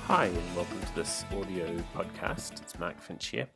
Hi, and welcome to this audio podcast. It's Mark Finch here.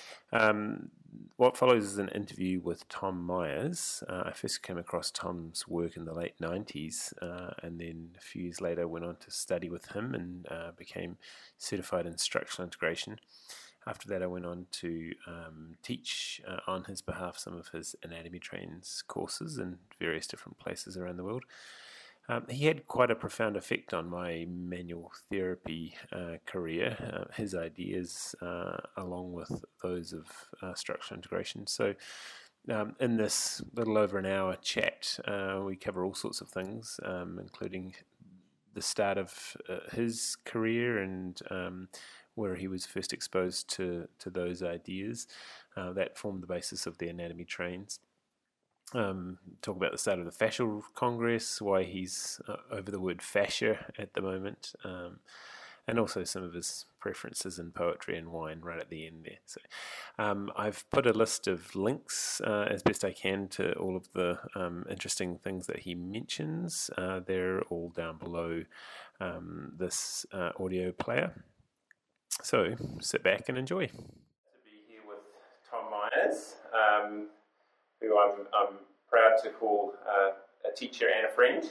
What follows is an interview with Tom Myers. I first came across Tom's work in the late 90s, and then a few years later went on to study with him and became certified in structural integration. After that, I went on to teach on his behalf some of his anatomy trains courses in various different places around the world. He had quite a profound effect on my manual therapy career, his ideas along with those of structural integration. So in this little over an hour chat, we cover all sorts of things, including the start of his career and where he was first exposed to those ideas that formed the basis of the anatomy trains. Talk about the start of the Fascial Congress, why he's over the word fascia at the moment, and also some of his preferences in poetry and wine right at the end there. So I've put a list of links as best I can to all of the interesting things that he mentions. They're all down below this audio player. So sit back and enjoy. To be here with Tom Myers. Who I'm proud to call a teacher and a friend.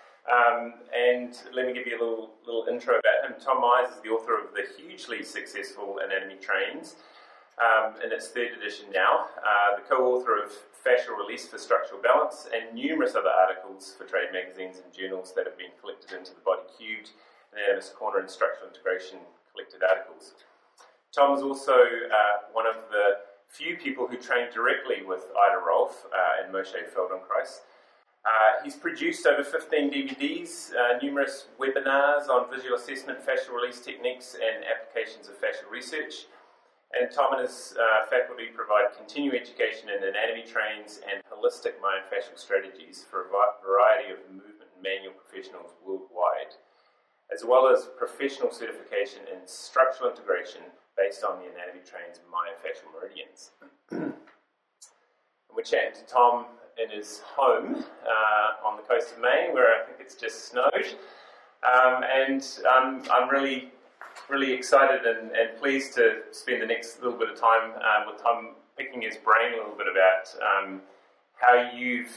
And let me give you a little intro about him. Tom Myers is the author of the hugely successful Anatomy Trains in its third edition now, the co-author of Fascial Release for Structural Balance, and numerous other articles for trade magazines and journals that have been collected into the Body Cubed, Anatomist Corner, and Structural Integration collected articles. Tom is also one of the few people who trained directly with Ida Rolf and Moshe Feldenkrais. He's produced over 15 DVDs, numerous webinars on visual assessment, fascial release techniques, and applications of fascial research. And Tom and his faculty provide continuing education in anatomy trains and holistic myofascial strategies for a variety of movement and manual professionals worldwide, as well as professional certification in structural integration based on the anatomy trains myofascial meridians. And we're chatting to Tom in his home on the coast of Maine, where I think it's just snowed. And I'm really excited and pleased to spend the next little bit of time with Tom, picking his brain a little bit about how you've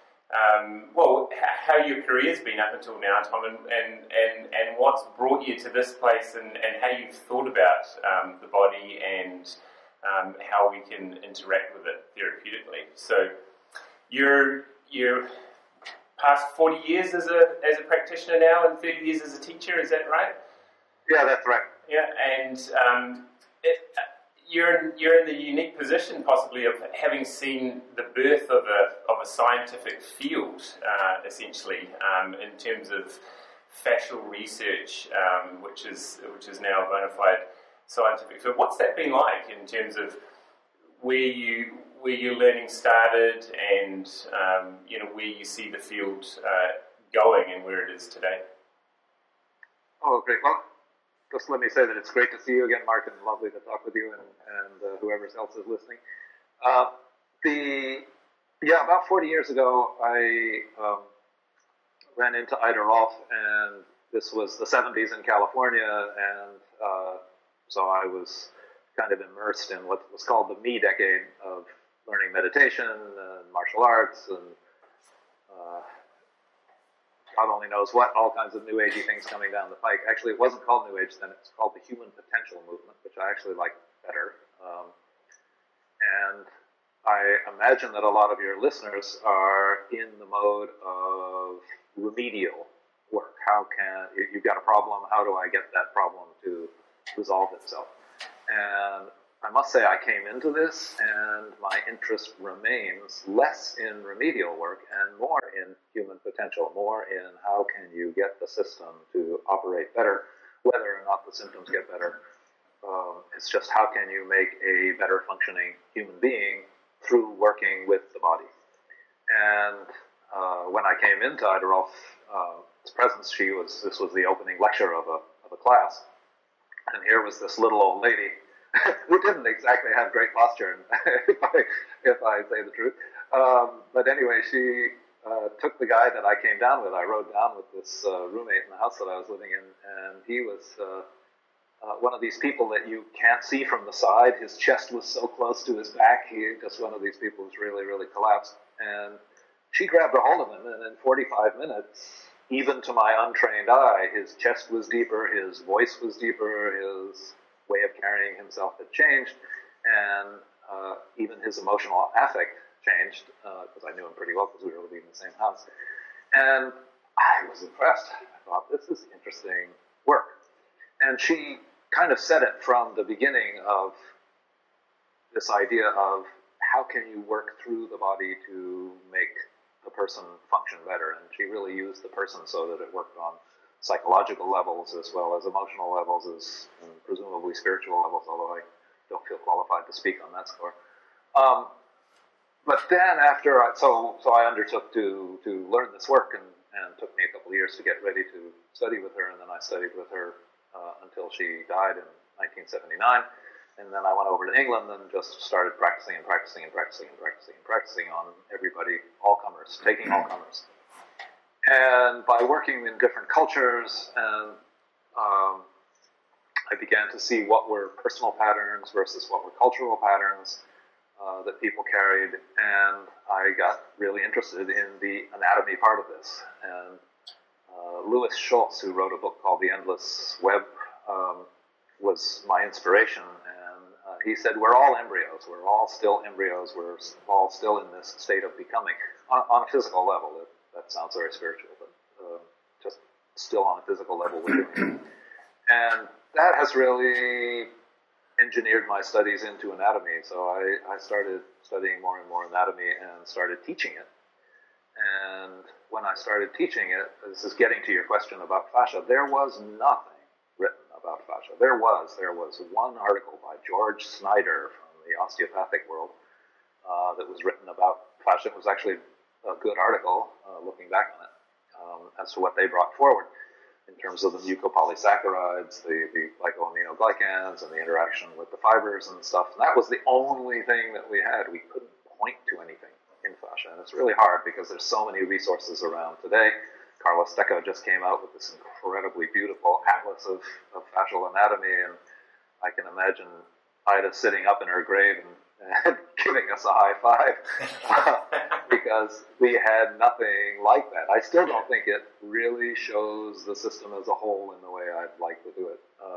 how your career's been up until now, Tom, and what's brought you to this place, and how you've thought about the body and how we can interact with it therapeutically. So, you're past 40 years as a practitioner now, and 30 years as a teacher. Is that right? Yeah, that's right. Yeah, and you're in the unique position, possibly, of having seen the birth of a scientific field, essentially, in terms of fascial research, which is now a bona fide scientific field. What's that been like in terms of where your learning started, and where you see the field going and where it is today? Oh, great. Well, just let me say that it's great to see you again, Mark, and lovely to talk with you and whoever else is listening. About 40 years ago, I ran into Ida Rolf, and this was the 70s in California, and so I was kind of immersed in what was called the me decade of learning meditation and martial arts and God only knows what, all kinds of new agey things coming down the pike. Actually, it wasn't called New Age then, it's called the Human Potential Movement, which I actually like better. And I imagine that a lot of your listeners are in the mode of remedial work. You've got a problem, how do I get that problem to resolve itself? And I must say I came into this, and my interest remains less in remedial work and more in human potential, more in how can you get the system to operate better, whether or not the symptoms get better. It's just how can you make a better functioning human being through working with the body. And when I came into Ida Rolf's presence, this was the opening lecture of a class, and here was this little old lady who didn't exactly have great posture, if I say the truth. But anyway, she took the guy that I came down with. I rode down with this roommate in the house that I was living in, and he was one of these people that you can't see from the side. His chest was so close to his back. He just one of these people who's really, really collapsed. And she grabbed a hold of him, and in 45 minutes, even to my untrained eye, his chest was deeper, his voice was deeper, his way of carrying himself had changed, and even his emotional affect changed, because I knew him pretty well because we were living in the same house. And I was impressed. I thought, this is interesting work. And she kind of said it from the beginning of this idea of how can you work through the body to make the person function better. And she really used the person so that it worked on psychological levels as well as emotional levels, and presumably spiritual levels, although I don't feel qualified to speak on that score. But then after, so I undertook to learn this work, and took me a couple of years to get ready to study with her, and then I studied with her until she died in 1979. And then I went over to England and just started practicing on everybody, all comers, taking all comers. And by working in different cultures, and I began to see what were personal patterns versus what were cultural patterns that people carried, and I got really interested in the anatomy part of this. And Louis Schultz, who wrote a book called The Endless Web, was my inspiration. And he said, we're all embryos. We're all still embryos. We're all still in this state of becoming on a physical level. That sounds very spiritual, but just still on a physical level we're doing it. And that has really engineered my studies into anatomy. So I started studying more and more anatomy and started teaching it. And when I started teaching it, this is getting to your question about fascia, there was nothing written about fascia. There was one article by George Snyder from the osteopathic world that was written about fascia. It was actually a good article, looking back on it, as to what they brought forward in terms of the mucopolysaccharides, the glycoaminoglycans, and the interaction with the fibers and stuff. And that was the only thing that we had. We couldn't point to anything in fascia. And it's really hard because there's so many resources around today. Carlos Stecco just came out with this incredibly beautiful atlas of fascial anatomy, and I can imagine Ida sitting up in her grave and giving us a high five because we had nothing like that. I still don't think it really shows the system as a whole in the way I'd like to do it.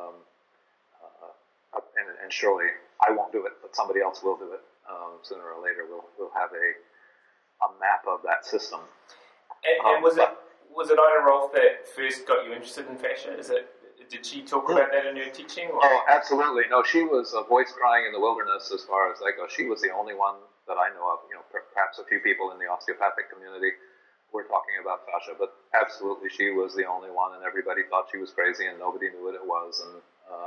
And surely I won't do it, but somebody else will do it. Sooner or later, we'll have a map of that system. And was it Ida Rolf that first got you interested in fascia? Did she talk about that in her teaching? Or? Oh, absolutely. No, she was a voice crying in the wilderness as far as that goes. She was the only one that I know of. Perhaps a few people in the osteopathic community were talking about fascia, but absolutely she was the only one, and everybody thought she was crazy, and nobody knew what it was. And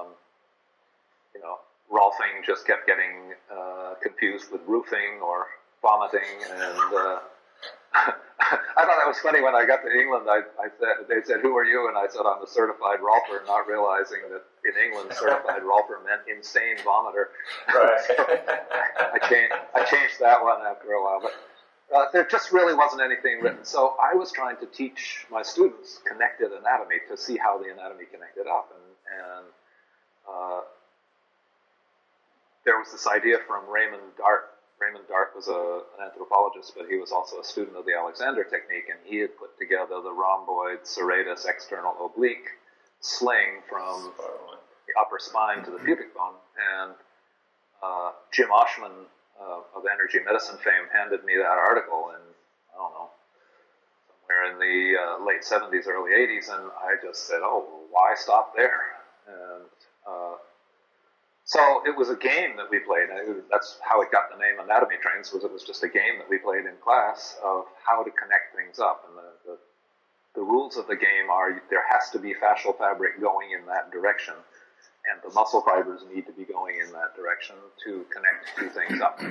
Rolfing just kept getting confused with roofing or vomiting, and I thought that was funny when I got to England. They said, "Who are you?" And I said, "I'm a certified rolfer," not realizing that in England, certified rolfer meant insane vomiter. Right. So I changed that one after a while, but there just really wasn't anything written. So I was trying to teach my students connected anatomy to see how the anatomy connected up, and there was this idea from Raymond Dart. Raymond Dart was an anthropologist, but he was also a student of the Alexander technique, and he had put together the rhomboid serratus external oblique sling from the upper spine to the pubic bone. And Jim Oshman of energy medicine fame handed me that article in, I don't know, somewhere in the late 70s, early 80s, and I just said, oh, why stop there? And so it was a game that we played. That's how it got the name Anatomy Trains, was it was just a game that we played in class of how to connect things up. And the rules of the game are there has to be fascial fabric going in that direction, and the muscle fibers need to be going in that direction to connect two things up.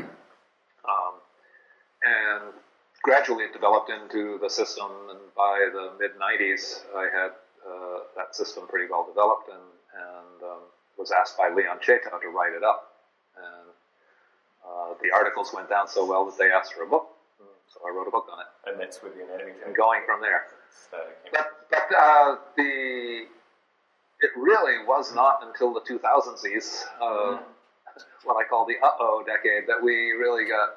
And gradually it developed into the system, and by the mid-90s I had that system pretty well developed, and was asked by Leon Cheta to write it up. And the articles went down so well that they asked for a book, so I wrote a book on it. And that's with the anatomy. And going from there. But it really was not until the 2000s, what I call the uh-oh decade, that we really got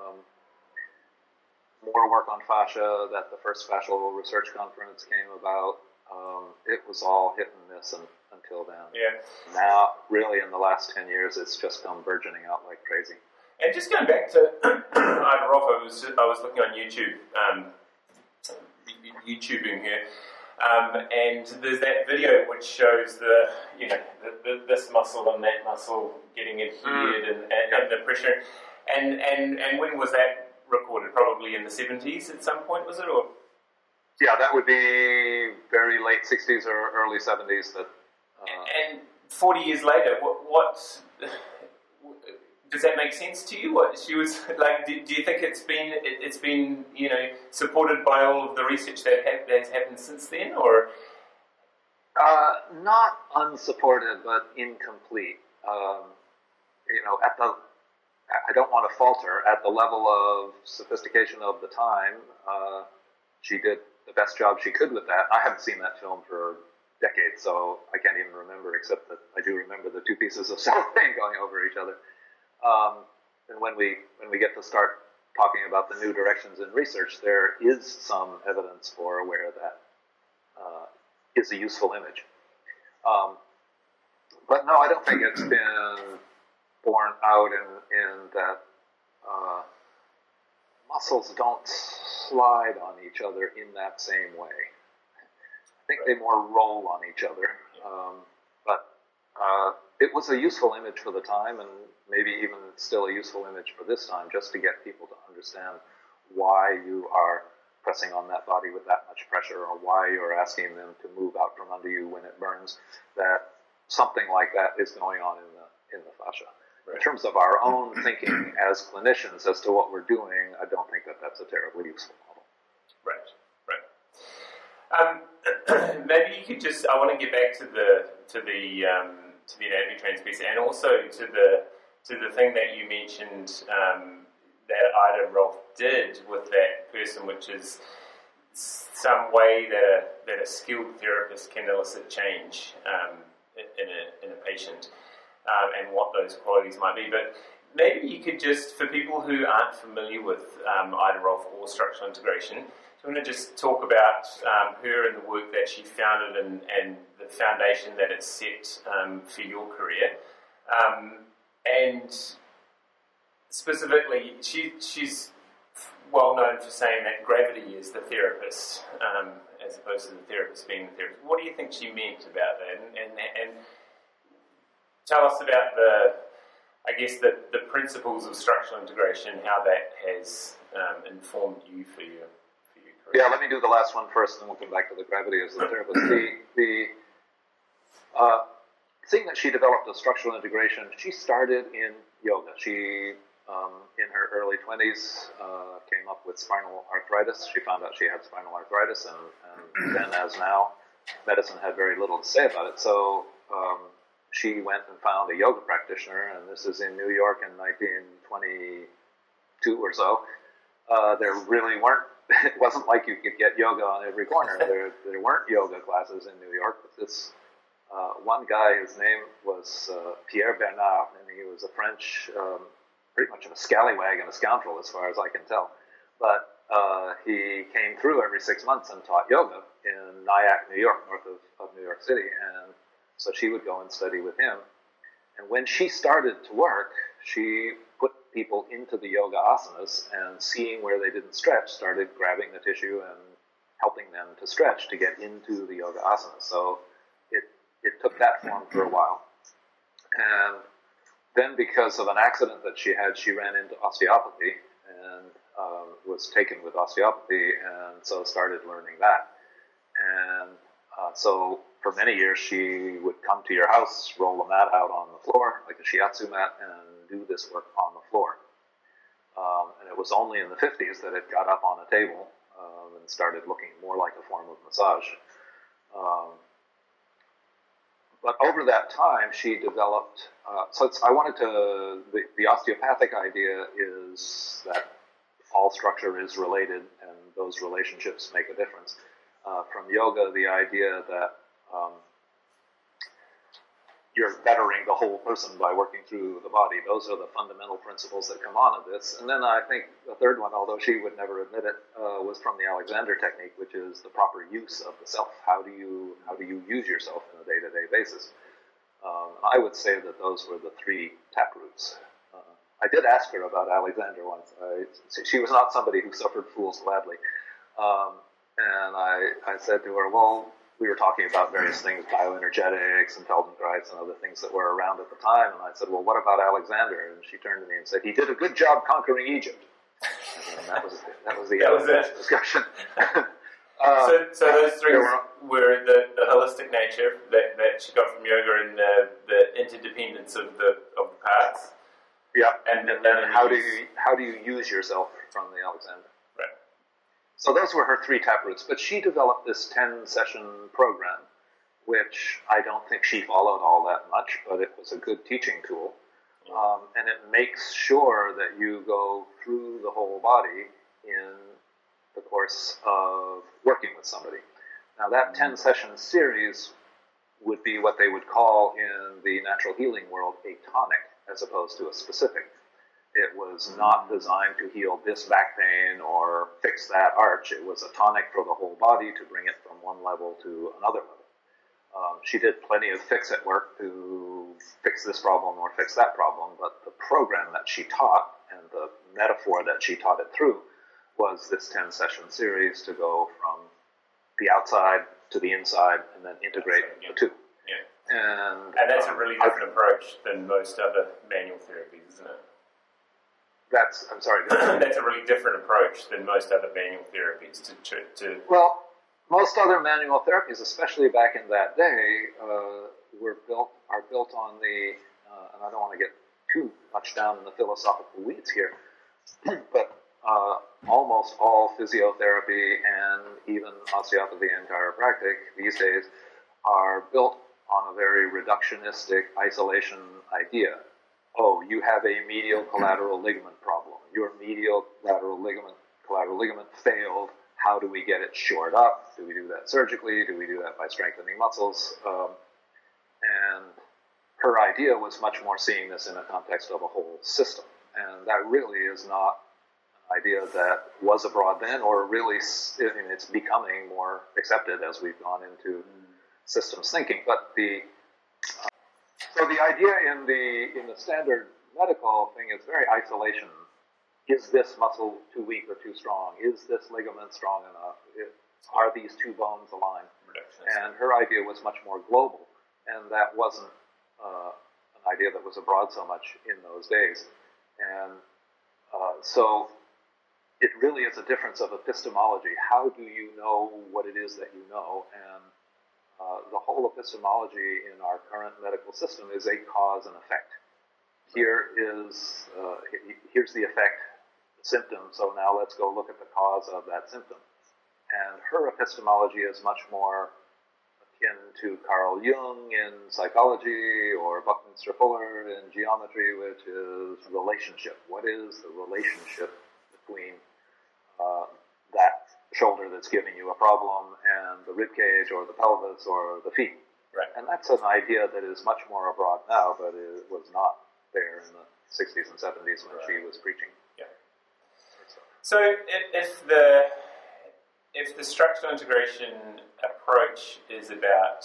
more work on fascia, that the first fascial research conference came about. It was all hit and miss until then. Yeah. Now, really, in the last 10 years, it's just come burgeoning out like crazy. And just going back to Ida Rolf, I was looking on YouTube, YouTubing here, and there's that video which shows this muscle and that muscle getting adhered and the pressure. And when was that recorded? Probably in the 70s at some point, was it? Or yeah, that would be very late 60s or early 70s. And 40 years later, what does that make sense to you? What she was like? Do you think it's been supported by all of the research that has happened since then, or not unsupported, but incomplete? I don't want to falter at the level of sophistication of the time. She did the best job she could with that. I haven't seen that film for decades, so I can't even remember, except that I do remember the two pieces of cellophane going over each other. And when we get to start talking about the new directions in research, there is some evidence for where that is a useful image. But no, I don't think it's been borne out in that muscles don't slide on each other in that same way. I think they more roll on each other. But it was a useful image for the time, and maybe even still a useful image for this time, just to get people to understand why you are pressing on that body with that much pressure, or why you're asking them to move out from under you when it burns, that something like that is going on in the fascia. Right. In terms of our own thinking as clinicians as to what we're doing, I don't think that that's a terribly useful model. Right. Maybe you could just, I want to get back to the anatomy trans piece, and also to the thing that you mentioned that Ida Rolf did with that person, which is some way that a skilled therapist can elicit change in a patient, and what those qualities might be. But maybe you could just, for people who aren't familiar with Ida Rolf or structural integration, do you want to just talk about her and the work that she founded and the foundation that it set for your career? And specifically, she's well known for saying that gravity is the therapist, as opposed to the therapist being the therapist. What do you think she meant about that? And tell us about the principles of structural integration, how that has informed you for your career. Yeah, let me do the last one first, and we'll come back to the gravity as the therapist. The thing that she developed as structural integration, she started in yoga. She, in her early 20s, came up with spinal arthritis. She found out she had spinal arthritis, and then, as now, medicine had very little to say about it. So she went and found a yoga practitioner, and this is in New York in 1922 or so. There really weren't, it wasn't like you could get yoga on every corner. There weren't yoga classes in New York, but this one guy, his name was Pierre Bernard, and he was a French, pretty much a scallywag and a scoundrel as far as I can tell. But he came through every 6 months and taught yoga in Nyack, New York, north of New York City, and so she would go and study with him. And when she started to work, she put people into the yoga asanas, and seeing where they didn't stretch, started grabbing the tissue and helping them to stretch to get into the yoga asanas. So it took that form for a while. And then, because of an accident that she had, she ran into osteopathy and was taken with osteopathy, and so started learning that. And so for many years, she would come to your house, roll a mat out on the floor, like a shiatsu mat, and do this work on the floor. And it was only in the 50s that it got up on a table and started looking more like a form of massage. But over that time, she developed, the osteopathic idea is that all structure is related and those relationships make a difference. From yoga, the idea that you're bettering the whole person by working through the body. Those are the fundamental principles that come on of this. And then I think the third one, although she would never admit it, was from the Alexander technique, which is the proper use of the self. How do you use yourself on a day-to-day basis? I would say that those were the three taproots. I did ask her about Alexander once. She was not somebody who suffered fools gladly. And I said to her, well, we were talking about various things, bioenergetics and Feldenkrais and other things that were around at the time. And I said, well, what about Alexander? And she turned to me and said, he did a good job conquering Egypt. And that was the discussion. So those three were the holistic nature that she got from yoga and the interdependence of the parts. Yeah, and then how do you use yourself from the Alexander? Right. So those were her three taproots, but she developed this 10-session program, which I don't think she followed all that much, but it was a good teaching tool. And it makes sure that you go through the whole body in the course of working with somebody. Now that 10-session series would be what they would call in the natural healing world a tonic, as opposed to a specific. It was not designed to heal this back pain or fix that arch. It was a tonic for the whole body to bring it from one level to another level. She did plenty of fix-it work to fix this problem or fix that problem, but the program that she taught and the metaphor that she taught it through was this 10-session series to go from the outside to the inside and then integrate the two. Yeah. And that's a really different approach than most other manual therapies, isn't it? I'm sorry. That's a really different approach than most other manual therapies to Well, most other manual therapies, especially back in that day, are built on the, and I don't want to get too much down in the philosophical weeds here, but almost all physiotherapy and even osteopathy and chiropractic these days are built on a very reductionistic isolation idea. Oh, you have a medial collateral ligament problem. Your medial collateral ligament failed. How do we get it shored up? Do we do that surgically? Do we do that by strengthening muscles? And her idea was much more seeing this in the context of a whole system. And that really is not an idea that was abroad then, or really, it's becoming more accepted as we've gone into systems thinking. But so the idea in the standard medical thing is very isolation. Is this muscle too weak or too strong? Is this ligament strong enough? Are these two bones aligned? And her idea was much more global, and that wasn't an idea that was abroad so much in those days. And so it really is a difference of epistemology. How do you know what it is that you know? And the whole epistemology in our current medical system is a cause and effect. Here's the effect, the symptom, so now let's go look at the cause of that symptom. And her epistemology is much more akin to Carl Jung in psychology or Buckminster Fuller in geometry, which is relationship. What is the relationship between that shoulder that's giving you a problem and the rib cage or the pelvis or the feet? Right. And that's an idea that is much more abroad now, but it was not there in the 60s and 70s when she was preaching. Yeah. So if the structural integration approach is about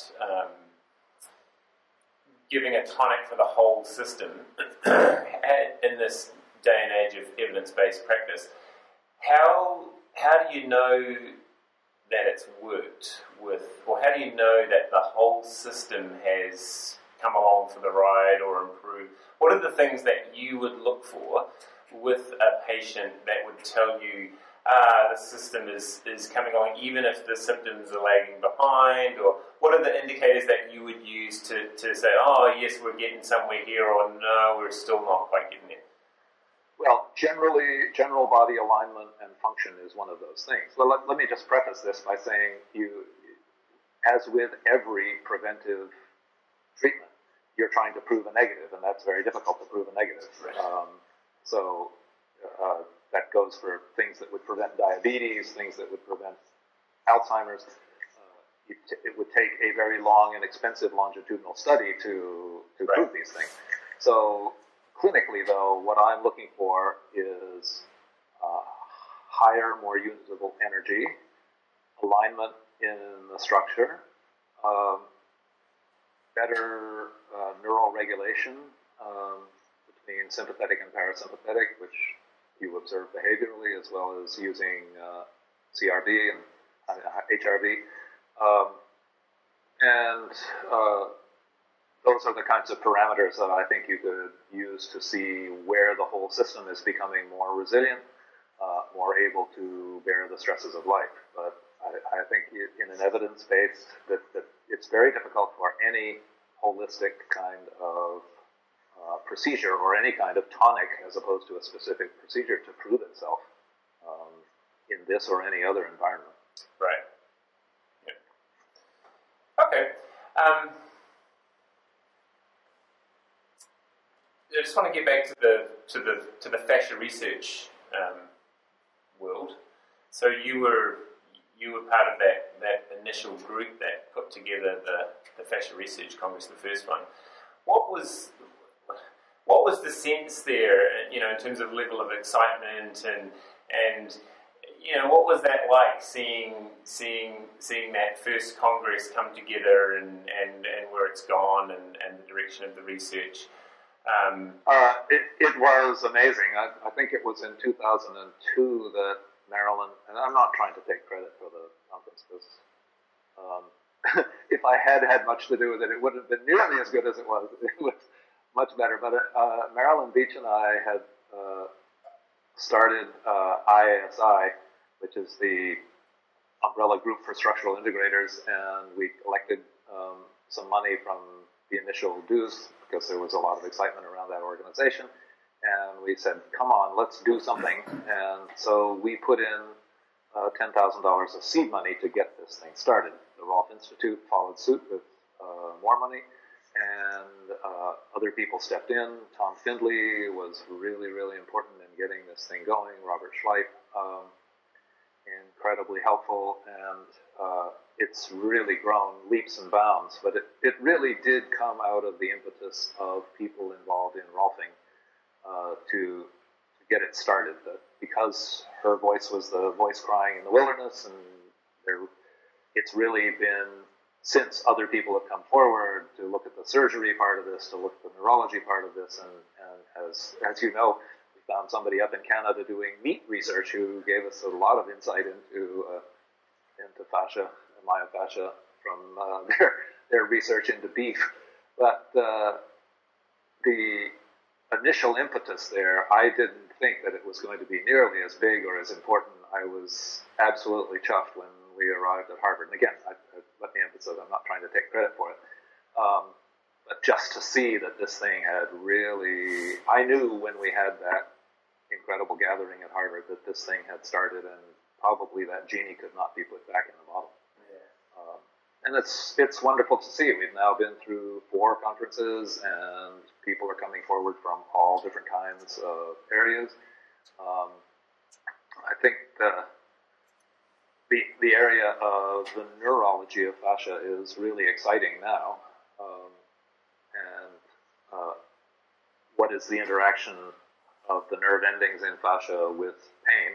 giving a tonic for the whole system in this day and age of evidence-based practice, how do you know that it's worked with, or how do you know that the whole system has come along for the ride or improved? What are the things that you would look for with a patient that would tell you, the system is coming along, even if the symptoms are lagging behind? Or what are the indicators that you would use to say, oh, yes, we're getting somewhere here, or no, we're still not quite getting there? Well, general body alignment and function is one of those things. Well, let me just preface this by saying, as with every preventive treatment, you're trying to prove a negative, and that's very difficult to prove a negative. Right. That goes for things that would prevent diabetes, things that would prevent Alzheimer's. it would take a very long and expensive longitudinal study to prove these things. So clinically, though, what I'm looking for is higher, more usable energy, alignment in the structure, better neural regulation between sympathetic and parasympathetic, which you observe behaviorally, as well as using CRV and HRV. Those are the kinds of parameters that I think you could use to see where the whole system is becoming more resilient, more able to bear the stresses of life. But I think in an evidence-based, that it's very difficult for any holistic kind of procedure or any kind of tonic, as opposed to a specific procedure, to prove itself in this or any other environment. Right. Yeah. Okay. I just want to get back to the fascia research world. So you were part of that initial group that put together the Fascia Research Congress, the first one. What was the sense there, in terms of level of excitement and what was that like, seeing that first Congress come together and where it's gone and the direction of the research? It was amazing. I think it was in 2002 that Marilyn, and I'm not trying to take credit for the conference, because if I had much to do with it, it wouldn't have been nearly as good as it was. It was much better. But Marilyn Beach and I had started IASI, which is the umbrella group for structural integrators, and we collected some money from the initial dues, because there was a lot of excitement around that organization. And we said, come on, let's do something. And so we put in $10,000 of seed money to get this thing started. The Rolf Institute followed suit with more money, and other people stepped in. Tom Findley was really, really important in getting this thing going. Robert Schleif, incredibly helpful, and it's really grown leaps and bounds. But it really did come out of the impetus of people involved in Rolfing to get it started. Because her voice was the voice crying in the wilderness, and it's really been, since other people have come forward to look at the surgery part of this, to look at the neurology part of this, and as you know, we found somebody up in Canada doing meat research who gave us a lot of insight into fascia and myofascia from their research into beef. But the initial impetus there, I didn't think that it was going to be nearly as big or as important. I was absolutely chuffed when we arrived at Harvard. And again, let me emphasize, I'm not trying to take credit for it. But just to see that this thing had really, I knew when we had that incredible gathering at Harvard that this thing had started, and probably that genie could not be put back in the bottle. And it's wonderful to see. We've now been through 4 conferences, and people are coming forward from all different kinds of areas. I think the area of the neurology of fascia is really exciting now. What is the interaction of the nerve endings in fascia with pain?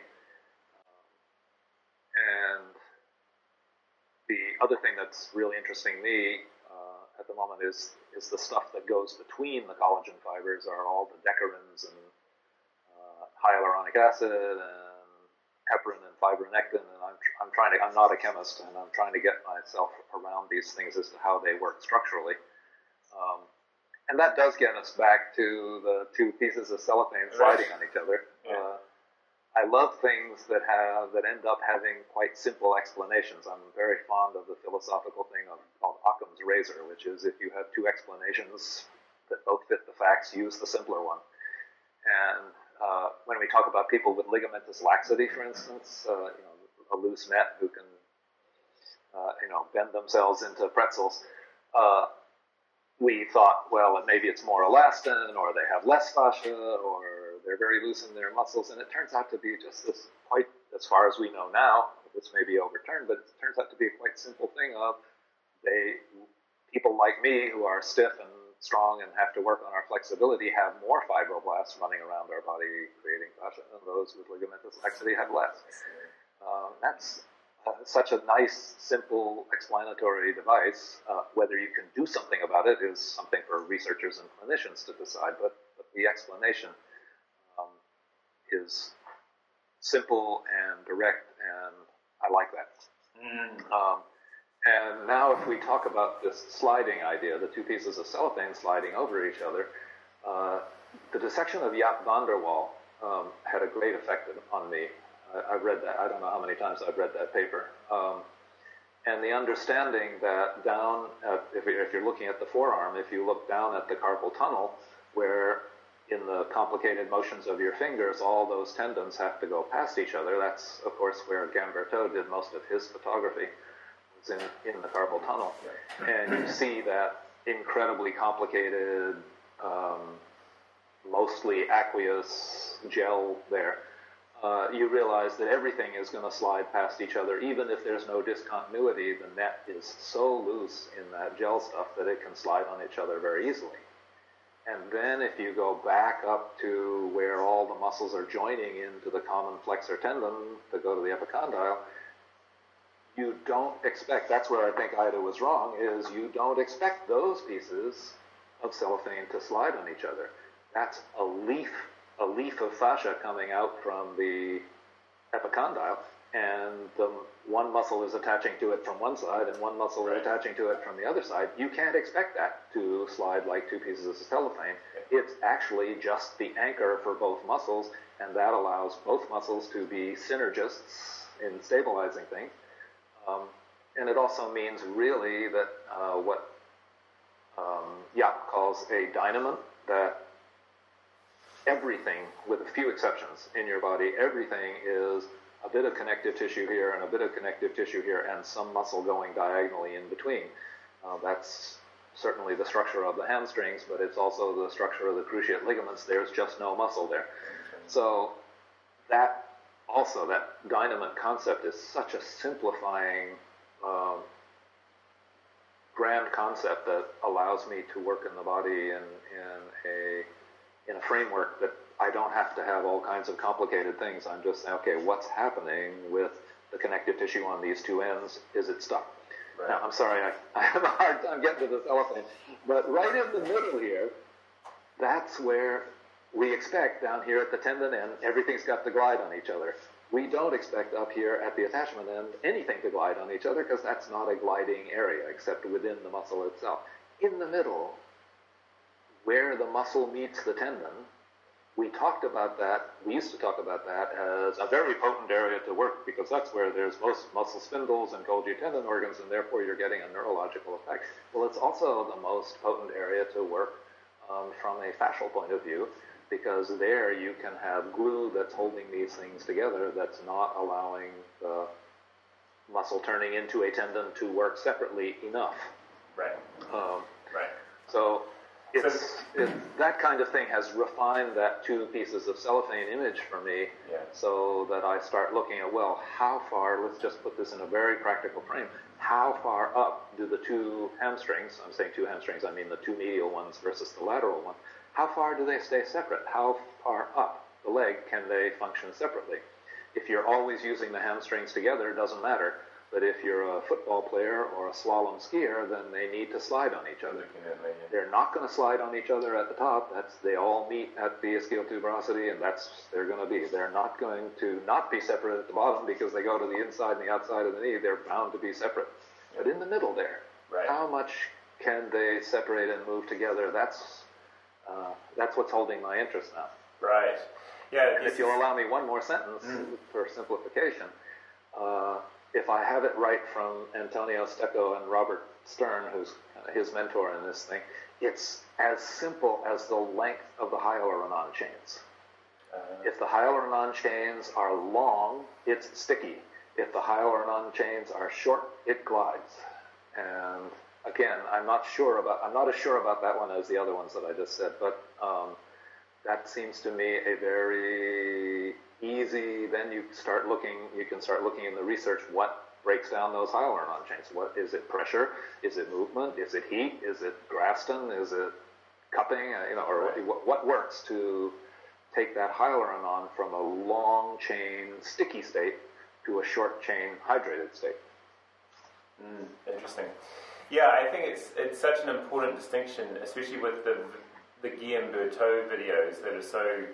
And the other thing that's really interesting me at the moment is the stuff that goes between the collagen fibers, are all the decarins and hyaluronic acid and heparin and fibronectin. And I'm not a chemist, and I'm trying to get myself around these things as to how they work structurally. And that does get us back to the 2 pieces of cellophane sliding on each other. I love things that end up having quite simple explanations. I'm very fond of the philosophical thing called Occam's razor, which is if you have 2 explanations that both fit the facts, use the simpler one. And when we talk about people with ligamentous laxity, for instance, a loose net who can bend themselves into pretzels, we thought, well, maybe it's more elastin, or they have less fascia, or they're very loose in their muscles, and it turns out to be just this, quite as far as we know now, this may be overturned, but it turns out to be a quite simple thing of people like me who are stiff and strong and have to work on our flexibility have more fibroblasts running around our body creating fascia, and those with ligamentous laxity have less. That's such a nice, simple, explanatory device. Whether you can do something about it is something for researchers and clinicians to decide, but the explanation is simple and direct, and I like that. And now if we talk about this sliding idea, the two pieces of cellophane sliding over each other, the dissection of Jaap van der Wal had a great effect on me. I've read that. I don't know how many times I've read that paper. And the understanding that down, if you're looking at the forearm, if you look down at the carpal tunnel, where in the complicated motions of your fingers, all those tendons have to go past each other. That's, of course, where Gamberto did most of his photography, was in the carpal tunnel. And you see that incredibly complicated, mostly aqueous gel there. You realize that everything is going to slide past each other. Even if there's no discontinuity, the net is so loose in that gel stuff that it can slide on each other very easily. And then if you go back up to where all the muscles are joining into the common flexor tendon to go to the epicondyle, you don't expect, that's where I think Ida was wrong, is you don't expect those pieces of cellophane to slide on each other. That's a leaf of fascia coming out from the epicondyle, and the one muscle is attaching to it from one side and one muscle is attaching to it from the other side. You can't expect that to slide like two pieces of cellophane. It's actually just the anchor for both muscles, and that allows both muscles to be synergists in stabilizing things. And it also means really that what Jaap calls a dynamon, that everything, with a few exceptions in your body, everything is a bit of connective tissue here and a bit of connective tissue here and some muscle going diagonally in between. That's certainly the structure of the hamstrings, but it's also the structure of the cruciate ligaments. There's just no muscle there. So that dynamon concept is such a simplifying, grand concept that allows me to work in the body in a framework that I don't have to have all kinds of complicated things. I'm just saying, okay, what's happening with the connective tissue on these two ends? Is it stuck? Right. Now, I'm sorry, I have a hard time getting to this elephant, but right in the middle here, that's where we expect down here at the tendon end, everything's got to glide on each other. We don't expect up here at the attachment end anything to glide on each other, because that's not a gliding area except within the muscle itself. In the middle, where the muscle meets the tendon, we used to talk about that as a very potent area to work, because that's where there's most muscle spindles and Golgi tendon organs, and therefore you're getting a neurological effect. Well, it's also the most potent area to work from a fascial point of view, because there you can have glue that's holding these things together, that's not allowing the muscle turning into a tendon to work separately enough. Right. So that kind of thing has refined that two pieces of cellophane image for me, so that I start looking at, well, how far, let's just put this in a very practical frame, how far up do the two hamstrings, I'm saying two hamstrings, I mean the two medial ones versus the lateral one, how far do they stay separate? How far up the leg can they function separately? If you're always using the hamstrings together, it doesn't matter. But if you're a football player or a slalom skier, then they need to slide on each other. They're not going to slide on each other at the top. They all meet at the ischial tuberosity, and they're going to be. They're not going to not be separate at the bottom because they go to the inside and the outside of the knee. They're bound to be separate. But in the middle there, how much can they separate and move together? That's what's holding my interest now. Right. Yeah. And if you'll allow me one more sentence for simplification. If I have it right from Antonio Stecco and Robert Stern, who's his mentor in this thing, it's as simple as the length of the hyaluronan chains. If the hyaluronan chains are long, it's sticky. If the hyaluronan chains are short, it glides. And again, I'm not as sure about that one as the other ones that I just said, but that seems to me a very easy. Then you can start looking in the research what breaks down those hyaluron chains. What is it? Pressure? Is it movement? Is it heat? Is it Graston? Is it cupping? Or what works to take that hyaluron from a long chain sticky state to a short chain hydrated state? Interesting. Yeah, I think it's such an important distinction, especially with the Guillaume Berthaud videos that are so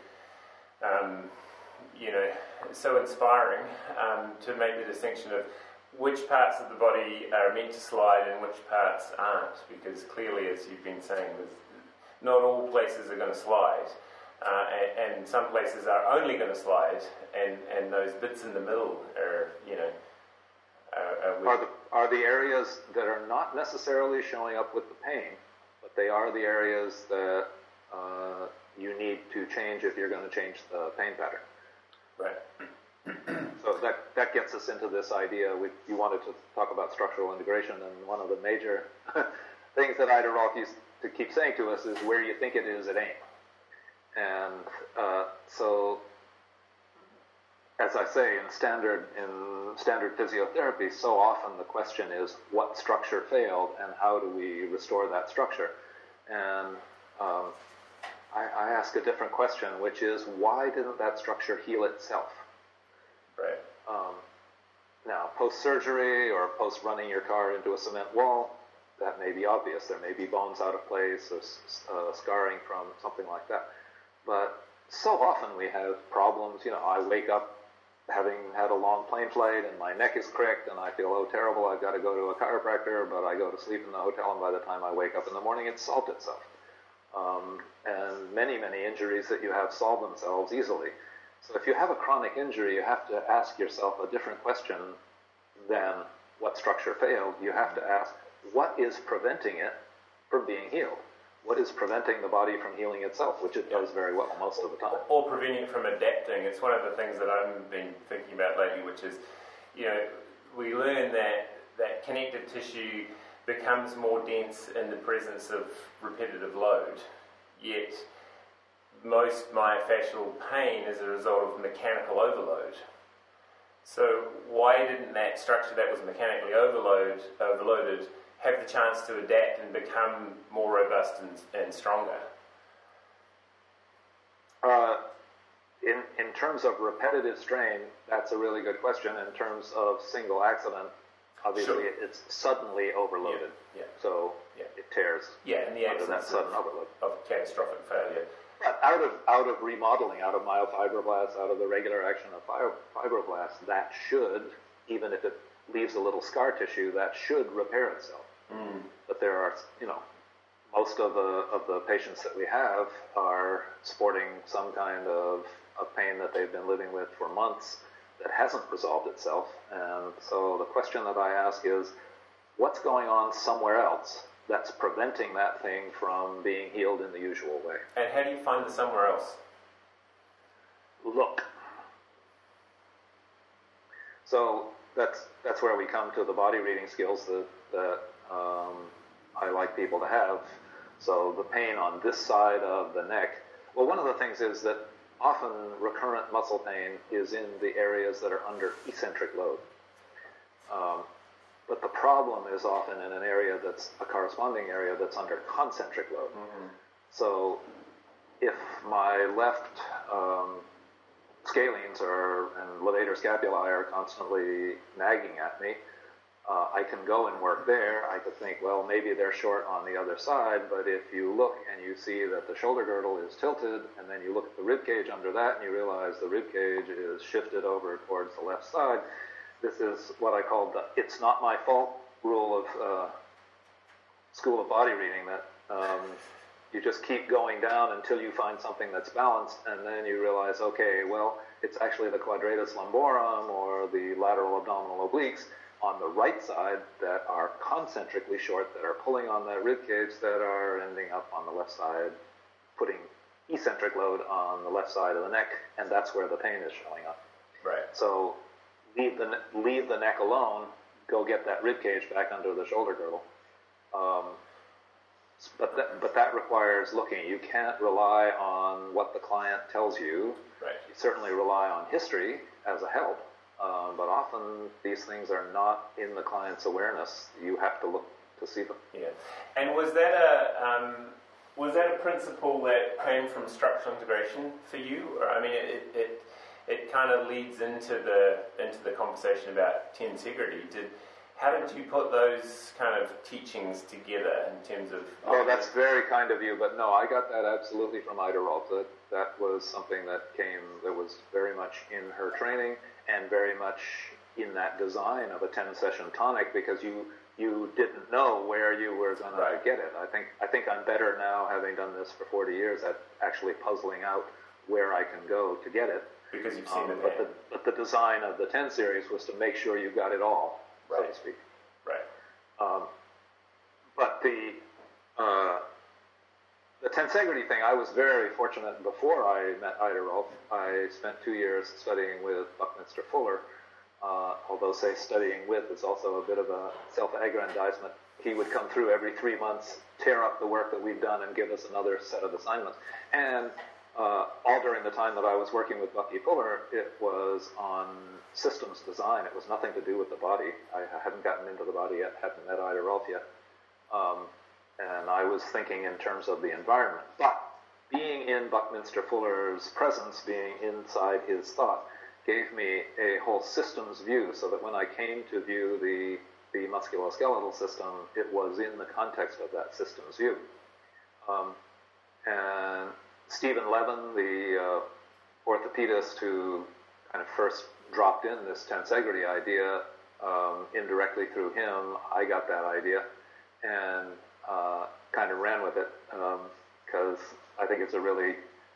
so inspiring to make the distinction of which parts of the body are meant to slide and which parts aren't, because clearly, as you've been saying, not all places are going to slide, and some places are only going to slide, and those bits in the middle are, are the areas that are not necessarily showing up with the pain, but they are the areas that you need to change if you're going to change the pain pattern. Right. So that gets us into this idea. You wanted to talk about structural integration, and one of the major things that Ida Rolf used to keep saying to us is, where you think it is, it ain't. And so, as I say, in standard physiotherapy, so often the question is, what structure failed, and how do we restore that structure? And I ask a different question, which is, why didn't that structure heal itself? Right. Now, post-surgery or post-running your car into a cement wall, that may be obvious. There may be bones out of place or scarring from something like that. But so often we have problems. I wake up having had a long plane flight and my neck is cricked and I feel, oh, terrible, I've got to go to a chiropractor, but I go to sleep in the hotel, and by the time I wake up in the morning, it's solved itself. And many, many injuries that you have solve themselves easily. So if you have a chronic injury, you have to ask yourself a different question than what structure failed. You have to ask, what is preventing it from being healed? What is preventing the body from healing itself, which it does very well most of the time. Or preventing it from adapting. It's one of the things that I've been thinking about lately, which is, we learn that connective tissue becomes more dense in the presence of repetitive load, yet most myofascial pain is a result of mechanical overload. So why didn't that structure that was mechanically overloaded have the chance to adapt and become more robust and stronger? In terms of repetitive strain, that's a really good question. In terms of single accident, obviously it's suddenly overloaded. Yeah. So it tears. Yeah, in the under that absence sudden overload. of catastrophic failure. But out of remodeling, out of myofibroblasts, out of the regular action of fibroblasts, that should, even if it leaves a little scar tissue, that should repair itself. But there are, most of the patients that we have are sporting some kind of pain that they've been living with for months that hasn't resolved itself. And so the question that I ask is, what's going on somewhere else that's preventing that thing from being healed in the usual way? And how do you find the somewhere else? Look. So that's where we come to the body reading skills that I like people to have. So the pain on this side of the neck. Well, one of the things is that often recurrent muscle pain is in the areas that are under eccentric load. But the problem is often in an area that's a corresponding area that's under concentric load. So if my left scalenes and levator scapulae are constantly nagging at me, I can go and work there. I could think, well, maybe they're short on the other side, but if you look and you see that the shoulder girdle is tilted, and then you look at the rib cage under that, and you realize the rib cage is shifted over towards the left side, this is what I call the "it's not my fault" rule of School of Body Reading, that you just keep going down until you find something that's balanced, and then you realize, okay, well, it's actually the quadratus lumborum or the lateral abdominal obliques on the right side that are concentrically short, that are pulling on that rib cage, that are ending up on the left side, putting eccentric load on the left side of the neck, and that's where the pain is showing up. Right. So leave the neck alone, go get that rib cage back under the shoulder girdle. But that requires looking. You can't rely on what the client tells you. Right. You certainly rely on history as a help, but often these things are not in the client's awareness. You have to look to see them. Yeah. And was that a principle that came from structural integration for you? Or, I mean, it kind of leads into the conversation about tensegrity. How did you put those kind of teachings together in terms of... Oh, that's very kind of you, but no, I got that absolutely from Ida Rolf. That was something that was very much in her training and very much in that design of a 10-session tonic, because you didn't know where you were going to get it. I think I'm better now, having done this for 40 years, at actually puzzling out where I can go to get it. Because you've seen it. But the design of the 10 series was to make sure you got it all, so to speak. Right. But the tensegrity thing, I was very fortunate. Before I met Ida Rolf, I spent 2 years studying with Buckminster Fuller. Although, say, studying with is also a bit of a self-aggrandizement. He would come through every 3 months, tear up the work that we'd done, and give us another set of assignments. And all during the time that I was working with Bucky Fuller, it was on systems design. It was nothing to do with the body. I hadn't gotten into the body yet, hadn't met Ida Rolf yet. And I was thinking in terms of the environment. But being in Buckminster Fuller's presence, being inside his thought, gave me a whole systems view, so that when I came to view the musculoskeletal system, it was in the context of that systems view. And Stephen Levin, the orthopedist who kind of first dropped in this tensegrity idea, indirectly through him, I got that idea and kind of ran with it, because I think it's a really...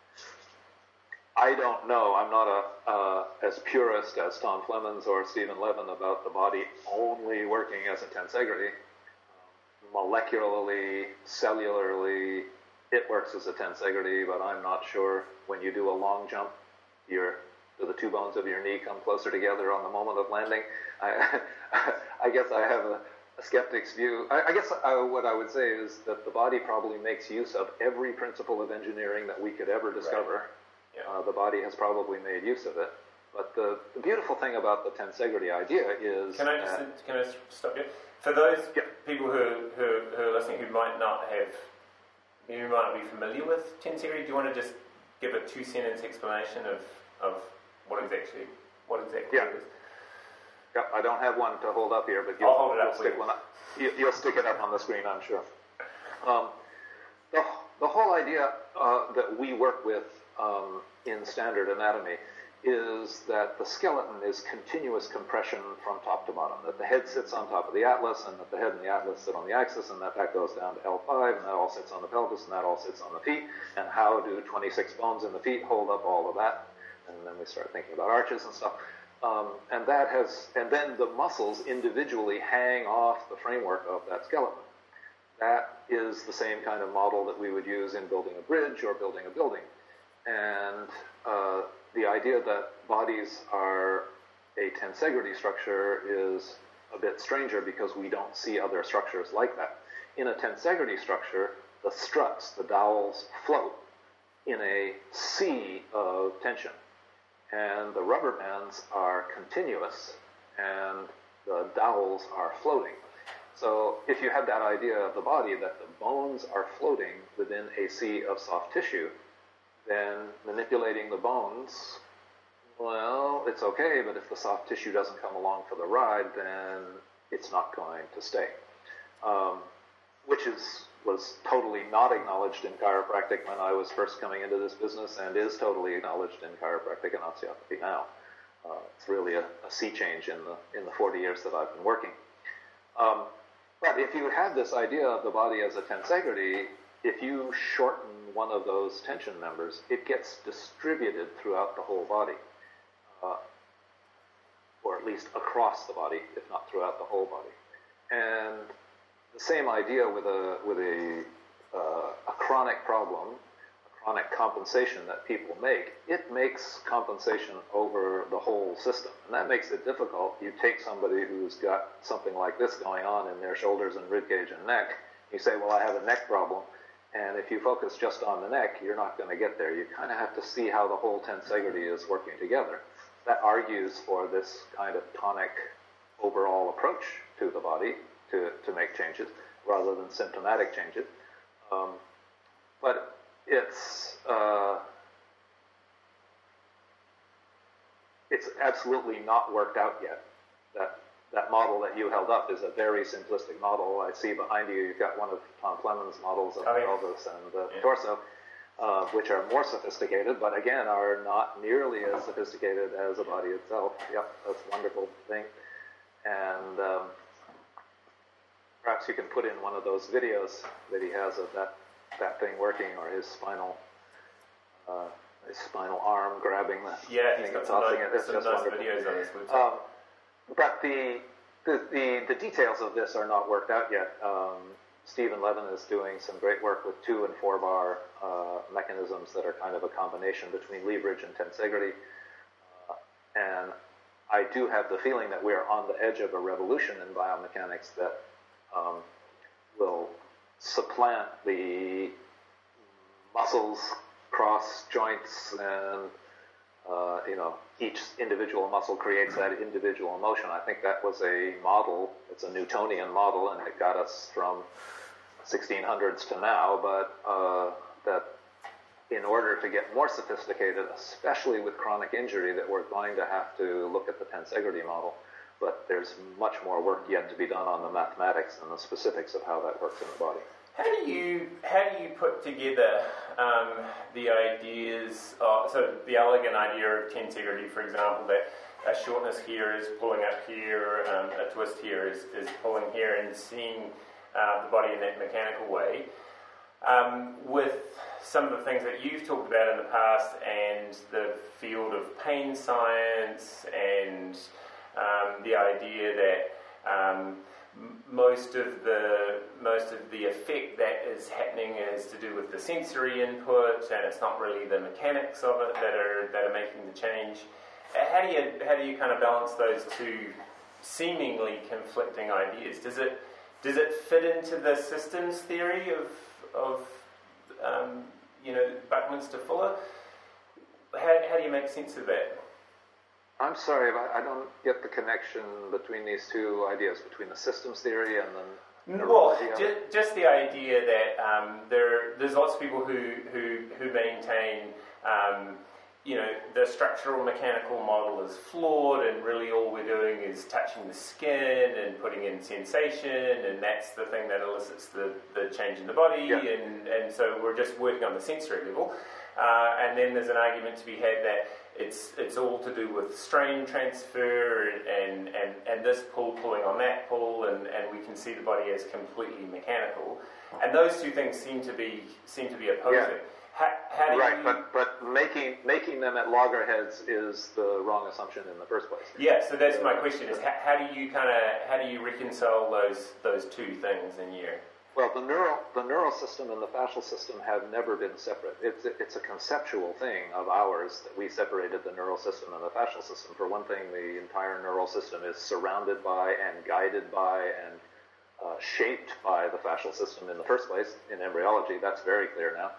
I don't know. I'm not as purist as Tom Flemons or Stephen Levin about the body only working as a tensegrity. Molecularly, cellularly, it works as a tensegrity, but I'm not sure when you do a long jump, do the two bones of your knee come closer together on the moment of landing? I guess I have a skeptic's view. I guess what I would say is that the body probably makes use of every principle of engineering that we could ever discover. Right. Yeah. The body has probably made use of it. But the beautiful thing about the tensegrity idea is... Can I stop you? For those people who are listening who might not be familiar with tensegrity, do you want to just give a 2-sentence explanation of what exactly it is? Yeah, I don't have one to hold up here, but you'll stick one up. You'll stick it up on the screen, I'm sure. The whole idea that we work with in standard anatomy is that the skeleton is continuous compression from top to bottom, that the head sits on top of the atlas, and that the head and the atlas sit on the axis, and that goes down to L5, and that all sits on the pelvis, and that all sits on the feet. And how do 26 bones in the feet hold up all of that? And then we start thinking about arches and stuff. And then the muscles individually hang off the framework of that skeleton. That is the same kind of model that we would use in building a bridge or building a building. And the idea that bodies are a tensegrity structure is a bit stranger, because we don't see other structures like that. In a tensegrity structure, the struts, the dowels, float in a sea of tension. And the rubber bands are continuous, and the dowels are floating. So if you have that idea of the body, that the bones are floating within a sea of soft tissue, then manipulating the bones, well, it's okay, but if the soft tissue doesn't come along for the ride, then it's not going to stay. Which was totally not acknowledged in chiropractic when I was first coming into this business, and is totally acknowledged in chiropractic and osteopathy now. It's really a sea change in the 40 years that I've been working. But if you have this idea of the body as a tensegrity, if you shorten one of those tension members, it gets distributed throughout the whole body, or at least across the body, if not throughout the whole body. And the same idea with a chronic problem, a chronic compensation that people make, it makes compensation over the whole system. And that makes it difficult. You take somebody who's got something like this going on in their shoulders and ribcage and neck, you say, well, I have a neck problem. And if you focus just on the neck, you're not going to get there. You kind of have to see how the whole tensegrity is working together. That argues for this kind of tonic overall approach to the body to make changes rather than symptomatic changes. But it's absolutely not worked out yet. That model that you held up is a very simplistic model. I see behind you, you've got one of Tom Clemens' models of the pelvis and the torso, which are more sophisticated, but again, are not nearly as sophisticated as the body itself. Yep, that's a wonderful thing. And perhaps you can put in one of those videos that he has of that thing working, or his spinal arm grabbing the thing. He's got some nice videos on this website. But the details of this are not worked out yet. Stephen Levin is doing some great work with 2 and 4 bar mechanisms that are kind of a combination between leverage and tensegrity. And I do have the feeling that we are on the edge of a revolution in biomechanics that will supplant the muscles, cross joints, and each individual muscle creates that individual motion. I think that was a model. It's a Newtonian model, and it got us from 1600s to now. But that in order to get more sophisticated, especially with chronic injury, that we're going to have to look at the tensegrity model. But there's much more work yet to be done on the mathematics and the specifics of how that works in the body. How do you put together the ideas, so the elegant idea of tensegrity, for example, that a shortness here is pulling up here, a twist here is pulling here, and seeing the body in that mechanical way, with some of the things that you've talked about in the past and the field of pain science and the idea that most of the effect that is happening is to do with the sensory input, and it's not really the mechanics of it that are making the change. How do you kind of balance those two seemingly conflicting ideas? Does it fit into the systems theory of Buckminster Fuller? How do you make sense of that? I'm sorry, I don't get the connection between these two ideas, between the systems theory and the neurology. Well, just the idea that there's lots of people who maintain the structural mechanical model is flawed, and really all we're doing is touching the skin and putting in sensation, and that's the thing that elicits the change in the body, and so we're just working on the sensory level. And then there's an argument to be had that it's all to do with strain transfer and this pull pulling on that pull, and we can see the body as completely mechanical, and those two things seem to be opposing. Yeah. How do right, you... but making them at loggerheads is the wrong assumption in the first place. Yeah, so that's my question: is how do you reconcile those two things in your... Well, the neural system and the fascial system have never been separate. It's a conceptual thing of ours that we separated the neural system and the fascial system. For one thing, the entire neural system is surrounded by and guided by and shaped by the fascial system in the first place. In embryology, that's very clear now.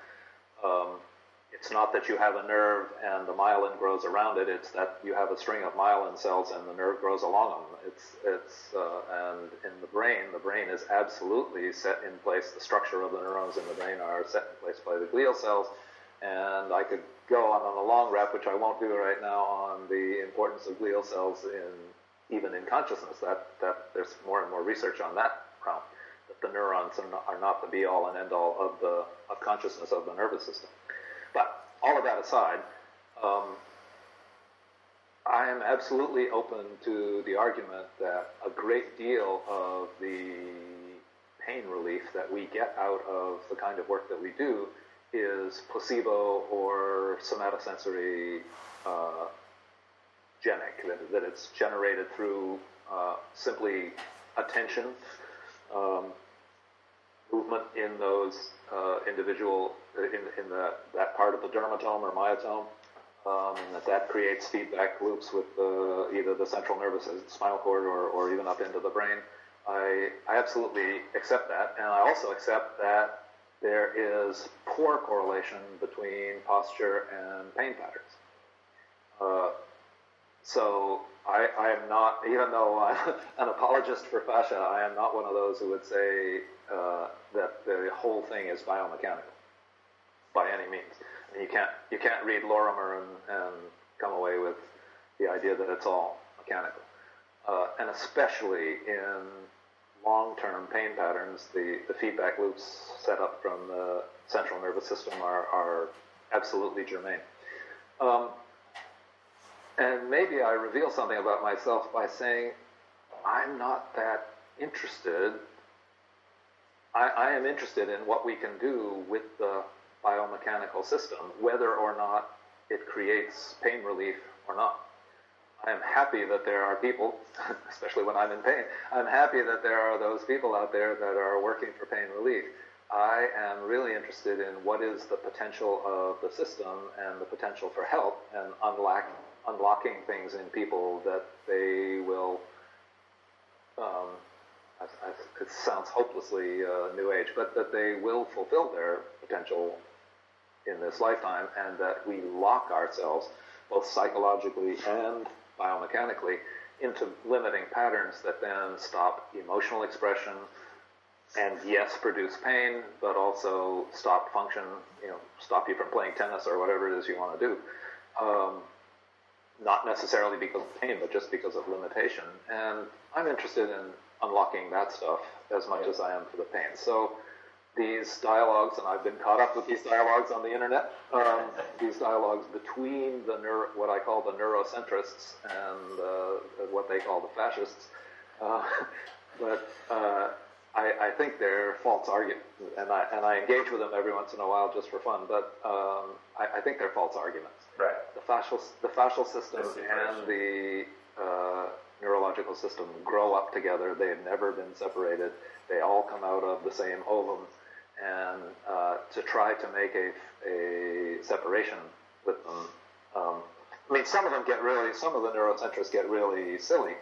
It's not that you have a nerve and the myelin grows around it. It's that you have a string of myelin cells and the nerve grows along them. And in the brain is absolutely set in place. The structure of the neurons in the brain are set in place by the glial cells. And I could go on a long rap, which I won't do right now, on the importance of glial cells even in consciousness. That there's more and more research on that realm. That the neurons are not the be-all and end-all of consciousness of the nervous system. But all of that aside, I am absolutely open to the argument that a great deal of the pain relief that we get out of the kind of work that we do is placebo or somatosensory genic, that it's generated through simply attention, movement in those individual, in that part of the dermatome or myotome, and that creates feedback loops with either the central nervous spinal cord or even up into the brain. I absolutely accept that, and I also accept that there is poor correlation between posture and pain patterns. So I am not, even though I'm an apologist for fascia, I am not one of those who would say that the whole thing is biomechanical by any means. I mean, you can't read Lorimer and come away with the idea that it's all mechanical. And especially in long-term pain patterns, the feedback loops set up from the central nervous system are absolutely germane. And maybe I reveal something about myself by saying I'm not that interested. I am interested in what we can do with the biomechanical system, whether or not it creates pain relief or not. I am happy that there are people, especially when I'm in pain, I'm happy that there are those people out there that are working for pain relief. I am really interested in what is the potential of the system and the potential for help and unlocking things in people that they will, it sounds hopelessly New Age, but that they will fulfill their potential in this lifetime, and that we lock ourselves, both psychologically and biomechanically, into limiting patterns that then stop emotional expression and, yes, produce pain, but also stop function, stop you from playing tennis or whatever it is you want to do. Not necessarily because of pain, but just because of limitation. And I'm interested in unlocking that stuff as much as I am for the pain. So these dialogues, and I've been caught up with these dialogues on the internet, these dialogues between what I call the neurocentrists and what they call the fascists, but I think they're false arguments, and I engage with them every once in a while just for fun, but I think they're false arguments. Right. The fascial system and the neurological system grow up together. They have never been separated. They all come out of the same ovum. And to try to make a separation with them, I mean, some of the neurocentrists get really silly.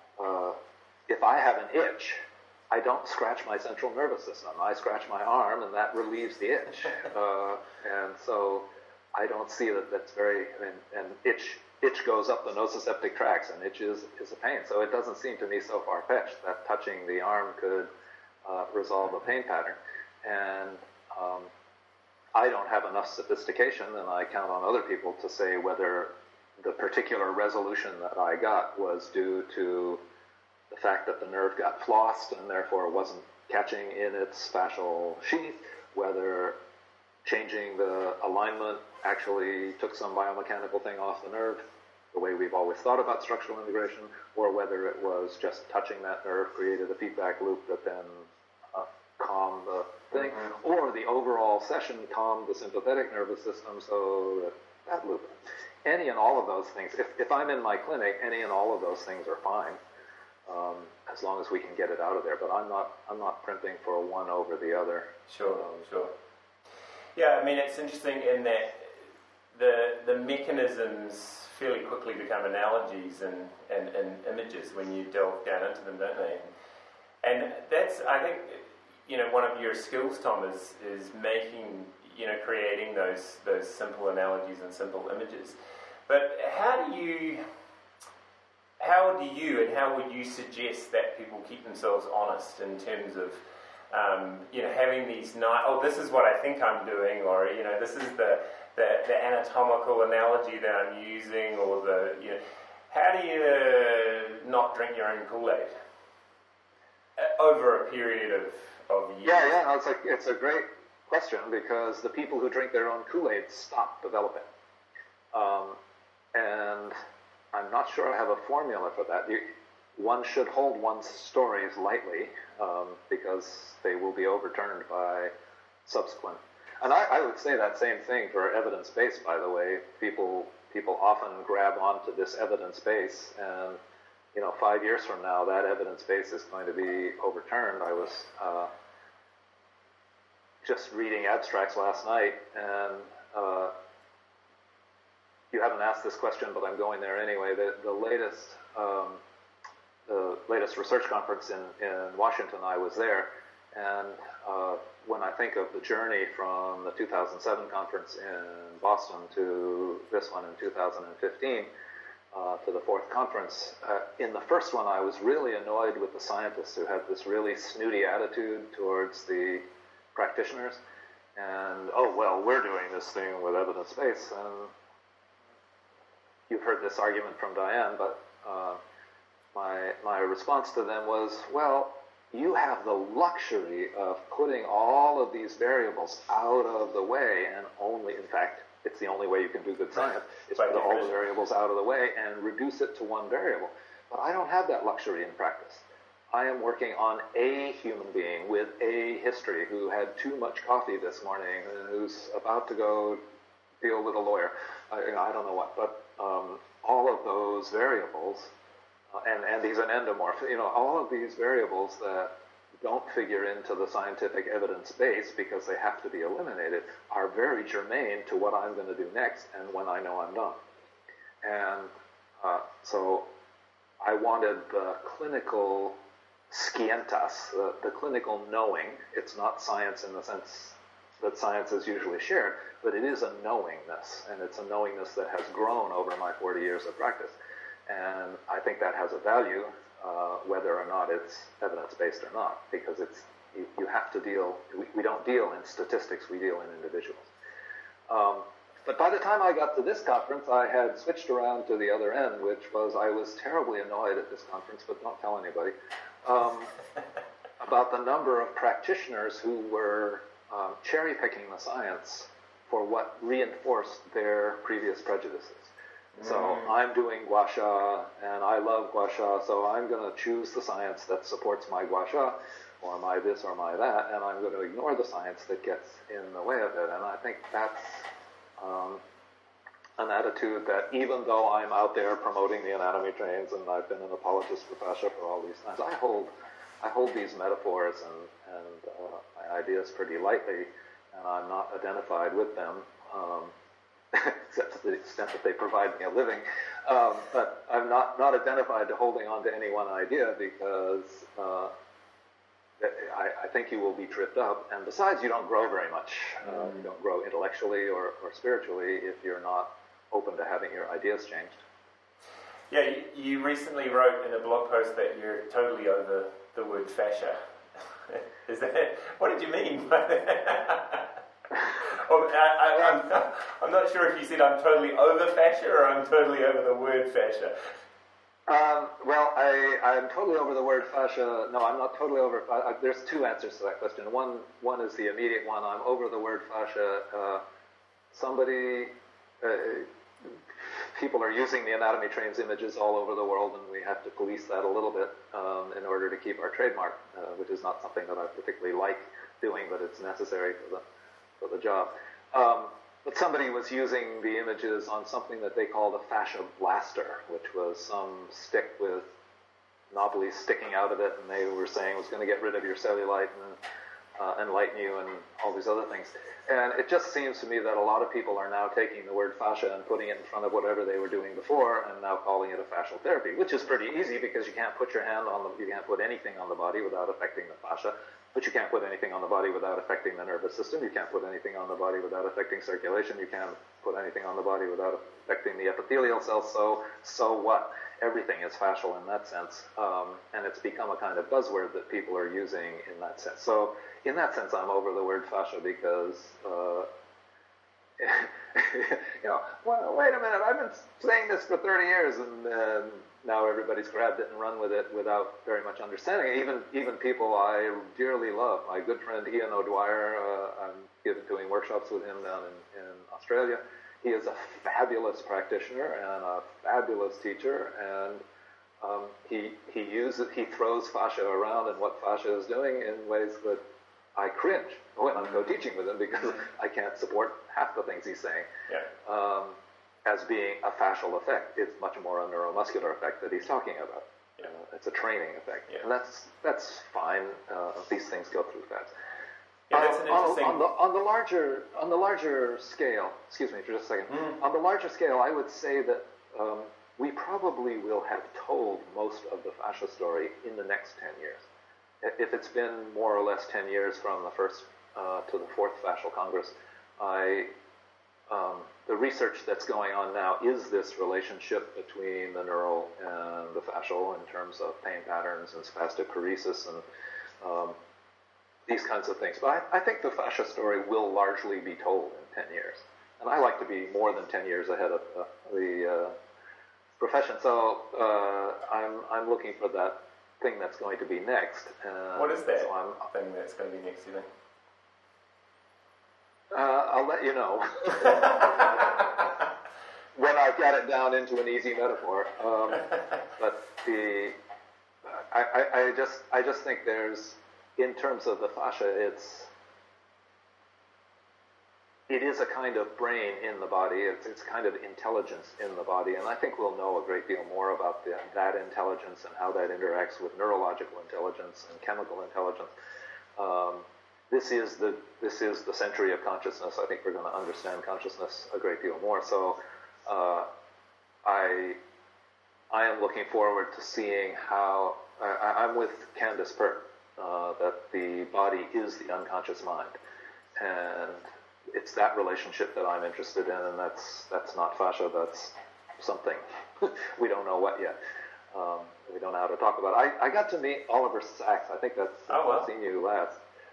If I have an itch, I don't scratch my central nervous system. I scratch my arm, and that relieves the itch. And so I don't see that that's very, and itch goes up the nociceptic tracts, and itch is a pain. So it doesn't seem to me so far-fetched that touching the arm could resolve a pain pattern. And I don't have enough sophistication, and I count on other people to say whether the particular resolution that I got was due to the fact that the nerve got flossed and therefore wasn't catching in its fascial sheath, whether changing the alignment actually took some biomechanical thing off the nerve, the way we've always thought about structural integration, or whether it was just touching that nerve created a feedback loop that then calmed the thing, or the overall session calmed the sympathetic nervous system so that loop. Any and all of those things, if I'm in my clinic, any and all of those things are fine, as long as we can get it out of there. But I'm not primping for one over the other. Sure. Yeah, I mean, it's interesting in that the mechanisms fairly quickly become analogies and images when you delve down into them, don't they? And that's, I think, one of your skills, Tom, is making, creating those simple analogies and simple images. But how would you and how would you suggest that people keep themselves honest in terms of, having these this is what I think I'm doing, or, this is the anatomical analogy that I'm using, or how do you not drink your own Kool-Aid over a period of years? Yeah, it's a great question, because the people who drink their own Kool-Aid stop developing. And I'm not sure I have a formula for that. One should hold one's stories lightly, because they will be overturned by subsequent. And I would say that same thing for evidence-based, by the way. People often grab onto this evidence base, and 5 years from now, that evidence base is going to be overturned. I was just reading abstracts last night, and you haven't asked this question, but I'm going there anyway. The latest research conference in Washington, I was there, And when I think of the journey from the 2007 conference in Boston to this one in 2015, to the fourth conference, in the first one I was really annoyed with the scientists who had this really snooty attitude towards the practitioners. And, oh, well, we're doing this thing with evidence-based. And you've heard this argument from Diane, but my response to them was, well, you have the luxury of putting all of these variables out of the way, and only, in fact, it's the only way you can do good science, is put all the variables out of the way and reduce it to one variable. But I don't have that luxury in practice. I am working on a human being with a history who had too much coffee this morning and who's about to go deal with a lawyer. I don't know what, but all of those variables, and he's an endomorph, all of these variables that don't figure into the scientific evidence base because they have to be eliminated are very germane to what I'm going to do next and when I know I'm done. And so I wanted the clinical scientas, the clinical knowing. It's not science in the sense that science is usually shared, but it is a knowingness, and it's a knowingness that has grown over my 40 years of practice. And I think that has a value, whether or not it's evidence-based or not, because you have to deal, we don't deal in statistics, we deal in individuals. But by the time I got to this conference, I had switched around to the other end, which was I was terribly annoyed at this conference, but don't tell anybody, about the number of practitioners who were cherry-picking the science for what reinforced their previous prejudices. So I'm doing gua sha, and I love gua sha, so I'm going to choose the science that supports my gua sha, or my this or my that, and I'm going to ignore the science that gets in the way of it. And I think that's an attitude that, even though I'm out there promoting the anatomy trains, and I've been an apologist for fascia for all these times, I hold these metaphors and my ideas pretty lightly, and I'm not identified with them. Except to the extent that they provide me a living. But I'm not identified to holding on to any one idea because I think you will be tripped up. And besides, you don't grow very much. You don't grow intellectually or spiritually if you're not open to having your ideas changed. Yeah, you recently wrote in a blog post that you're totally over the word fascia. Is that, what did you mean by that? Well, I'm not sure if you said I'm totally over fascia or I'm totally over the word fascia. Well, I'm totally over the word fascia. No, I'm not totally over. There's two answers to that question. One is the immediate one. I'm over the word fascia. People are using the anatomy trains images all over the world, and we have to police that a little bit in order to keep our trademark, which is not something that I particularly like doing, but it's necessary for the job. But somebody was using the images on something that they called a fascia blaster, which was some stick with knobbly sticking out of it, and they were saying it was going to get rid of your cellulite and enlighten you and all these other things. And it just seems to me that a lot of people are now taking the word fascia and putting it in front of whatever they were doing before, and now calling it a fascial therapy, which is pretty easy because you can't put your hand on you can't put anything on the body without affecting the fascia. But you can't put anything on the body without affecting the nervous system. You can't put anything on the body without affecting circulation. You can't put anything on the body without affecting the epithelial cells. So what? Everything is fascial in that sense. And it's become a kind of buzzword that people are using in that sense. So in that sense, I'm over the word fascia because, well, wait a minute, I've been saying this for 30 years and now everybody's grabbed it and run with it without very much understanding it. Even people I dearly love. My good friend Ian O'Dwyer, I'm doing workshops with him down in Australia. He is a fabulous practitioner and a fabulous teacher, and he throws fascia around and what fascia is doing in ways that I cringe when I'm co-teaching with him because I can't support half the things he's saying. Yeah. As being a fascial effect. It's much more a neuromuscular effect that he's talking about. Yeah. It's a training effect. Yeah. And that's fine. These things go through fast. Yeah, that's an interesting... on the larger scale, excuse me for just a second. On the larger scale, I would say that we probably will have told most of the fascia story in the next 10 years. if it's been more or less 10 years from the first to the fourth Fascial Congress, the research that's going on now is this relationship between the neural and the fascial in terms of pain patterns and spastic paresis and these kinds of things. But I think the fascia story will largely be told in 10 years. And I like to be more than 10 years ahead of the profession. So I'm looking for that thing that's going to be next. What is that thing that's going to be next, you think? I'll let you know when I've got it down into an easy metaphor. But I just think there's, in terms of the fascia, it is a kind of brain in the body. It's kind of intelligence in the body, and I think we'll know a great deal more about that intelligence and how that interacts with neurological intelligence and chemical intelligence. This is the century of consciousness. I think we're going to understand consciousness a great deal more. So I am looking forward to seeing how I'm with Candace Pert, that the body is the unconscious mind, and it's that relationship that I'm interested in, and that's not fascia. That's something we don't know what yet. We don't know how to talk about it. I got to meet Oliver Sacks. I think that's I've seen you last.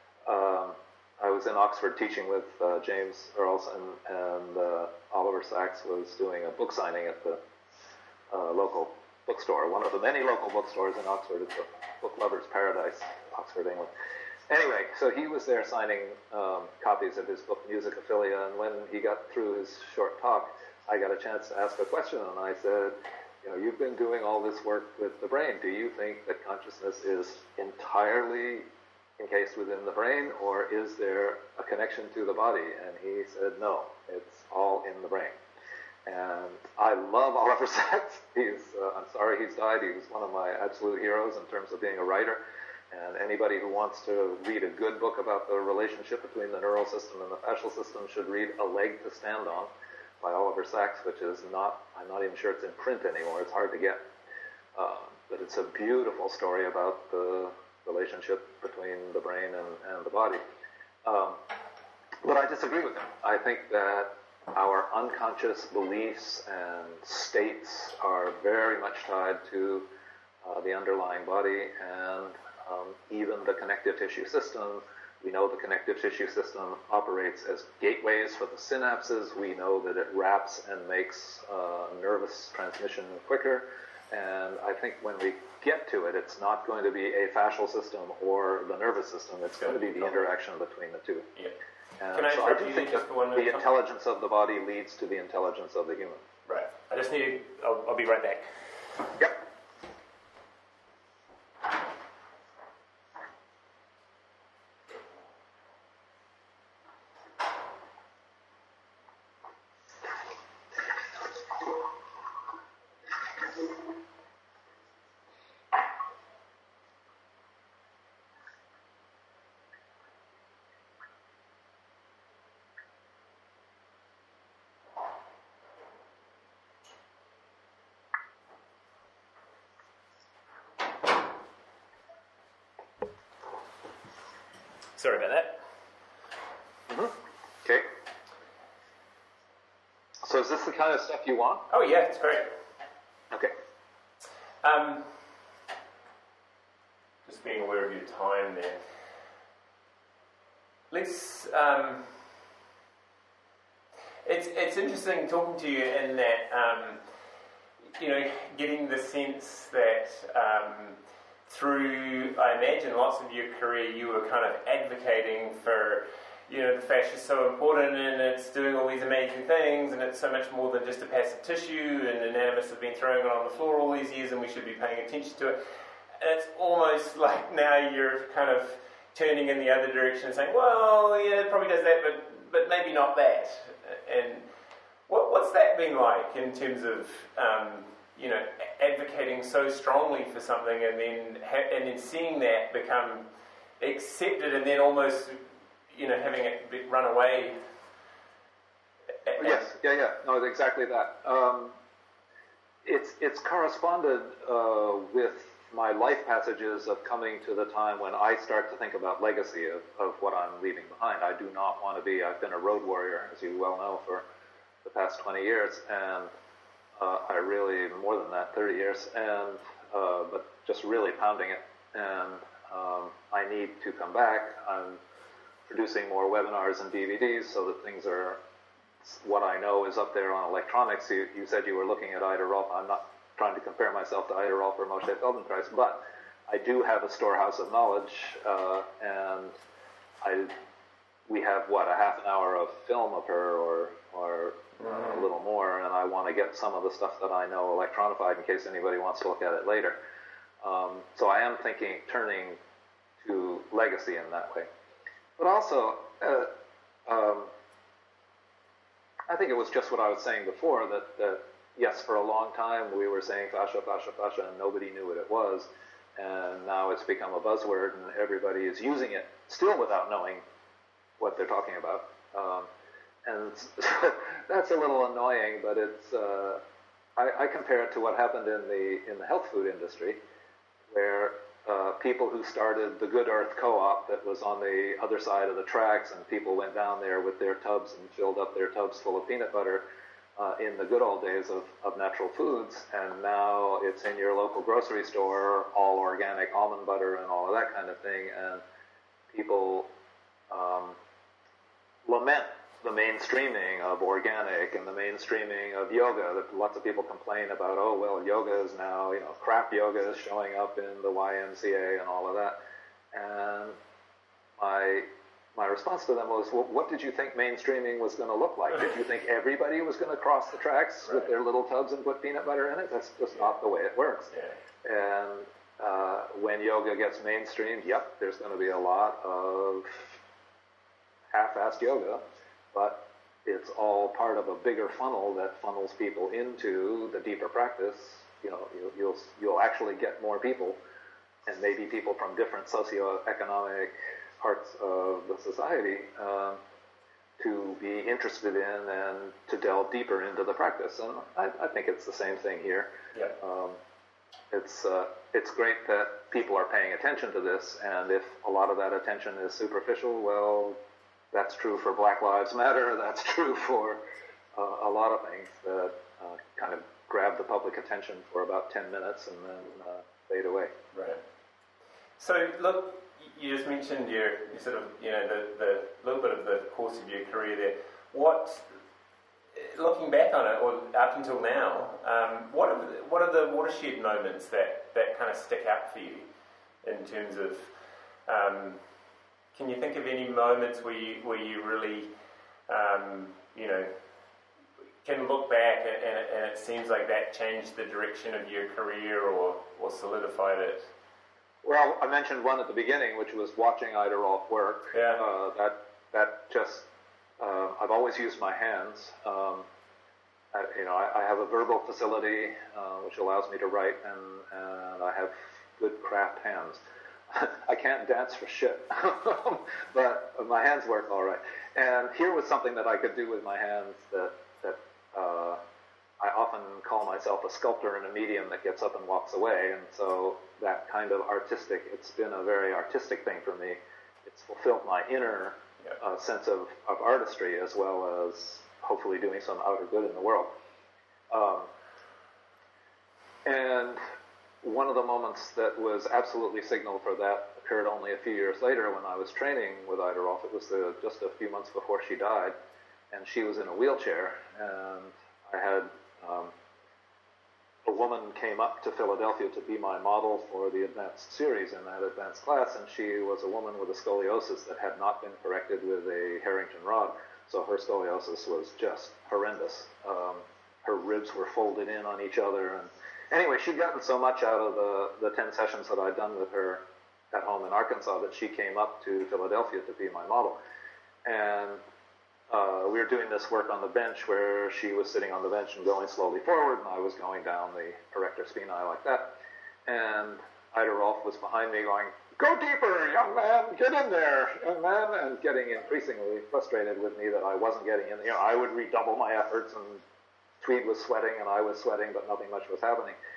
I was in Oxford teaching with James Earls, and Oliver Sacks was doing a book signing at the local bookstore, one of the many local bookstores in Oxford. It's a book lover's paradise, Oxford, England. Anyway, so he was there signing copies of his book, Musicophilia, and when he got through his short talk, I got a chance to ask a question, and I said, you've been doing all this work with the brain. Do you think that consciousness is entirely encased within the brain, or is there a connection to the body? And he said, no, it's all in the brain. And I love Oliver Sacks. I'm sorry he's died. He was one of my absolute heroes in terms of being a writer. And anybody who wants to read a good book about the relationship between the neural system and the fascial system should read A Leg to Stand On by Oliver Sacks, which is I'm not even sure it's in print anymore. It's hard to get. But it's a beautiful story about the relationship between the brain and the body. But I disagree with him. I think that our unconscious beliefs and states are very much tied to the underlying body, and even the connective tissue system. We know the connective tissue system operates as gateways for the synapses. We know that it wraps and makes nervous transmission quicker. And I think when we get to it, it's not going to be a fascial system or the nervous system. It's going to be the interaction between the two. Yeah. And so I do think that the intelligence of the body leads to the intelligence of the human. Right. I just need I'll be right back. Yep. Sorry about that. Mm-hmm. Okay. So is this the kind of stuff you want? Oh yeah, it's great. Okay. Just being aware of your time there. Let's. It's interesting talking to you in that getting the sense that. Through, I imagine, lots of your career, you were kind of advocating for, the fascia is so important and it's doing all these amazing things and it's so much more than just a passive tissue, and anatomists have been throwing it on the floor all these years and we should be paying attention to it. And it's almost like now you're kind of turning in the other direction and saying, well, yeah, it probably does that, but maybe not that. And what's that been like in terms of... advocating so strongly for something and then seeing that become accepted and then almost, having it run away. Yes, no, exactly that. It's corresponded with my life passages of coming to the time when I start to think about legacy of what I'm leaving behind. I do not want to be, I've been a road warrior, as you well know, for the past 20 years, and I really, more than that, 30 years, and but just really pounding it, and I need to come back. I'm producing more webinars and DVDs so that things are, what I know is up there on electronics. You said you were looking at Ida Rolf. I'm not trying to compare myself to Ida Rolf or Moshe Feldenkrais, but I do have a storehouse of knowledge, and we have, a half an hour of film of her, or a little more, and I want to get some of the stuff that I know electronified in case anybody wants to look at it later. So I am thinking, turning to legacy in that way. But also, I think it was just what I was saying before, that yes, for a long time we were saying fascia, fascia, fascia, and nobody knew what it was, and now it's become a buzzword, and everybody is using it, still without knowing what they're talking about. And that's a little annoying, but it's, I compare it to what happened in the health food industry, where people who started the Good Earth Co-op that was on the other side of the tracks, and people went down there with their tubs and filled up their tubs full of peanut butter in the good old days of natural foods, and now it's in your local grocery store, all organic almond butter and all of that kind of thing, and people lament the mainstreaming of organic and the mainstreaming of yoga. That lots of people complain about, oh, well, yoga is now, crap yoga is showing up in the YMCA and all of that. And my response to them was, well, what did you think mainstreaming was going to look like? Did you think everybody was going to cross the tracks with their little tubs and put peanut butter in it? That's just not the way it works. Yeah. And when yoga gets mainstreamed, yep, there's going to be a lot of half-assed yoga, but it's all part of a bigger funnel that funnels people into the deeper practice. You'll actually get more people, and maybe people from different socioeconomic parts of the society to be interested in and to delve deeper into the practice. And I think it's the same thing here. Yeah. It's great that people are paying attention to this, and if a lot of that attention is superficial, well, that's true for Black Lives Matter. That's true for a lot of things that kind of grab the public attention for about 10 minutes and then fade away. Right. So, look, you just mentioned your sort of, the little bit of the course of your career there. Looking back on it, or up until now, what are the watershed moments that kind of stick out for you in terms of? Can you think of any moments where you really, can look back and it seems like that changed the direction of your career or solidified it? Well, I mentioned one at the beginning, which was watching Ida Rolf work. Yeah. That just, I've always used my hands. I have a verbal facility which allows me to write, and I have good craft hands. I can't dance for shit, but my hands work all right. And here was something that I could do with my hands that I often call myself a sculptor and a medium that gets up and walks away. And so that kind of it's been a very artistic thing for me. It's fulfilled my inner sense of artistry, as well as hopefully doing some outer good in the world. And one of the moments that was absolutely signal for that occurred only a few years later when I was training with Ida Rolf. It was just a few months before she died, and she was in a wheelchair, and I had a woman came up to Philadelphia to be my model for the advanced series in that advanced class, and she was a woman with a scoliosis that had not been corrected with a Harrington rod, so her scoliosis was just horrendous. Her ribs were folded in on each other, and anyway, she'd gotten so much out of the 10 sessions that I'd done with her at home in Arkansas that she came up to Philadelphia to be my model. And we were doing this work on the bench where she was sitting on the bench and going slowly forward, and I was going down the erector spinae like that. And Ida Rolf was behind me going, "Go deeper, young man, get in there, young man," and getting increasingly frustrated with me that I wasn't getting in. I would redouble my efforts, and Tweed was sweating and I was sweating, but nothing much was happening.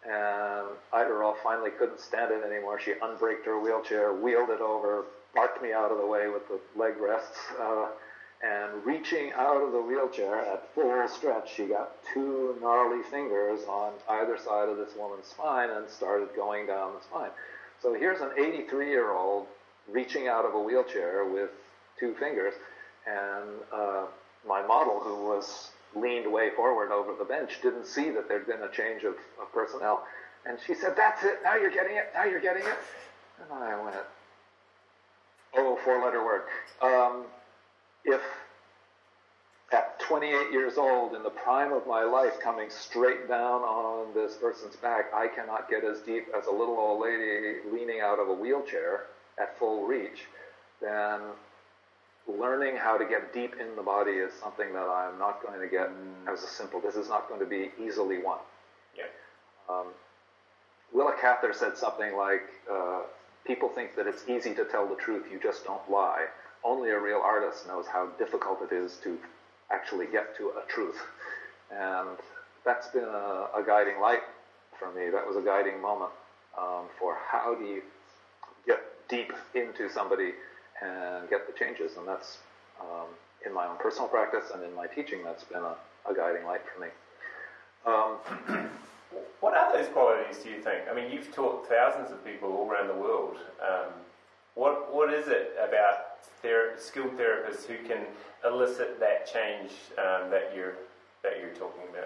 And Ida Rolf finally couldn't stand it anymore. She unbraked her wheelchair, wheeled it over, barked me out of the way with the leg rests, and reaching out of the wheelchair at full stretch, she got two gnarly fingers on either side of this woman's spine and started going down the spine. So here's an 83-year-old reaching out of a wheelchair with two fingers, and my model, who was leaned way forward over the bench, didn't see that there'd been a change of personnel. And she said, "That's it, now you're getting it, now you're getting it." And I went, oh, four-letter word. If at 28 years old, in the prime of my life, coming straight down on this person's back, I cannot get as deep as a little old lady leaning out of a wheelchair at full reach, then learning how to get deep in the body is something that I'm not going to get as a simple. This is not going to be easily won. Yeah. Willa Cather said something like, people think that it's easy to tell the truth, you just don't lie. Only a real artist knows how difficult it is to actually get to a truth. And that's been a guiding light for me. That was a guiding moment for how do you get deep into somebody and get the changes. And that's, in my own personal practice and in my teaching, that's been a guiding light for me. What are those qualities, do you think? I mean, you've taught thousands of people all around the world. What is it about skilled therapists who can elicit that change that you're talking about?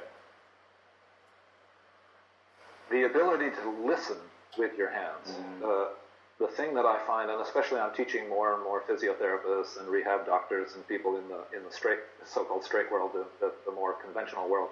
The ability to listen with your hands. The thing that I find, and especially I'm teaching more and more physiotherapists and rehab doctors and people in the straight, so-called straight world, the more conventional world,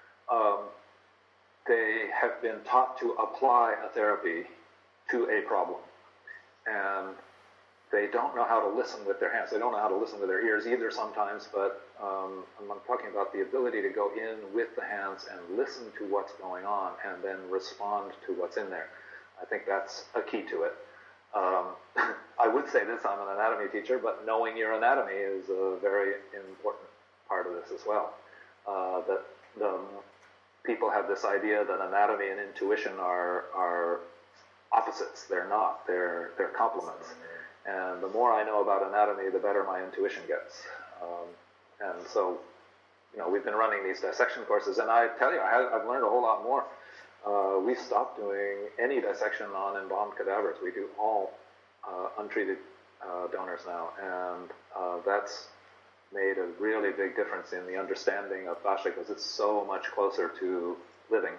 they have been taught to apply a therapy to a problem. And they don't know how to listen with their hands. They don't know how to listen with their ears either sometimes, but I'm talking about the ability to go in with the hands and listen to what's going on and then respond to what's in there. I think that's a key to it. I would say this, I'm an anatomy teacher, but knowing your anatomy is a very important part of this as well. That people have this idea that anatomy and intuition are opposites. They're not. They're complements. And the more I know about anatomy, the better my intuition gets. And so, we've been running these dissection courses, and I tell you, I've learned a whole lot more. We've stopped doing any dissection on embalmed cadavers. We do all untreated donors now, and that's made a really big difference in the understanding of fascia, because it's so much closer to living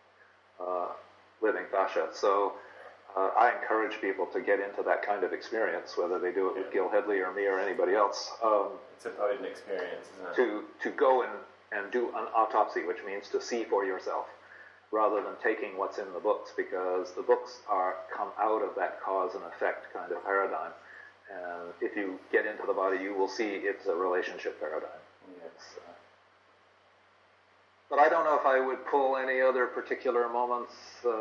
fascia. So I encourage people to get into that kind of experience, whether they do it with Gil Headley or me or anybody else. It's a potent experience, isn't it? To go and do an autopsy, which means to see for yourself, rather than taking what's in the books, because the books come out of that cause and effect kind of paradigm. And if you get into the body, you will see it's a relationship paradigm. Yes. But I don't know if I would pull any other particular moments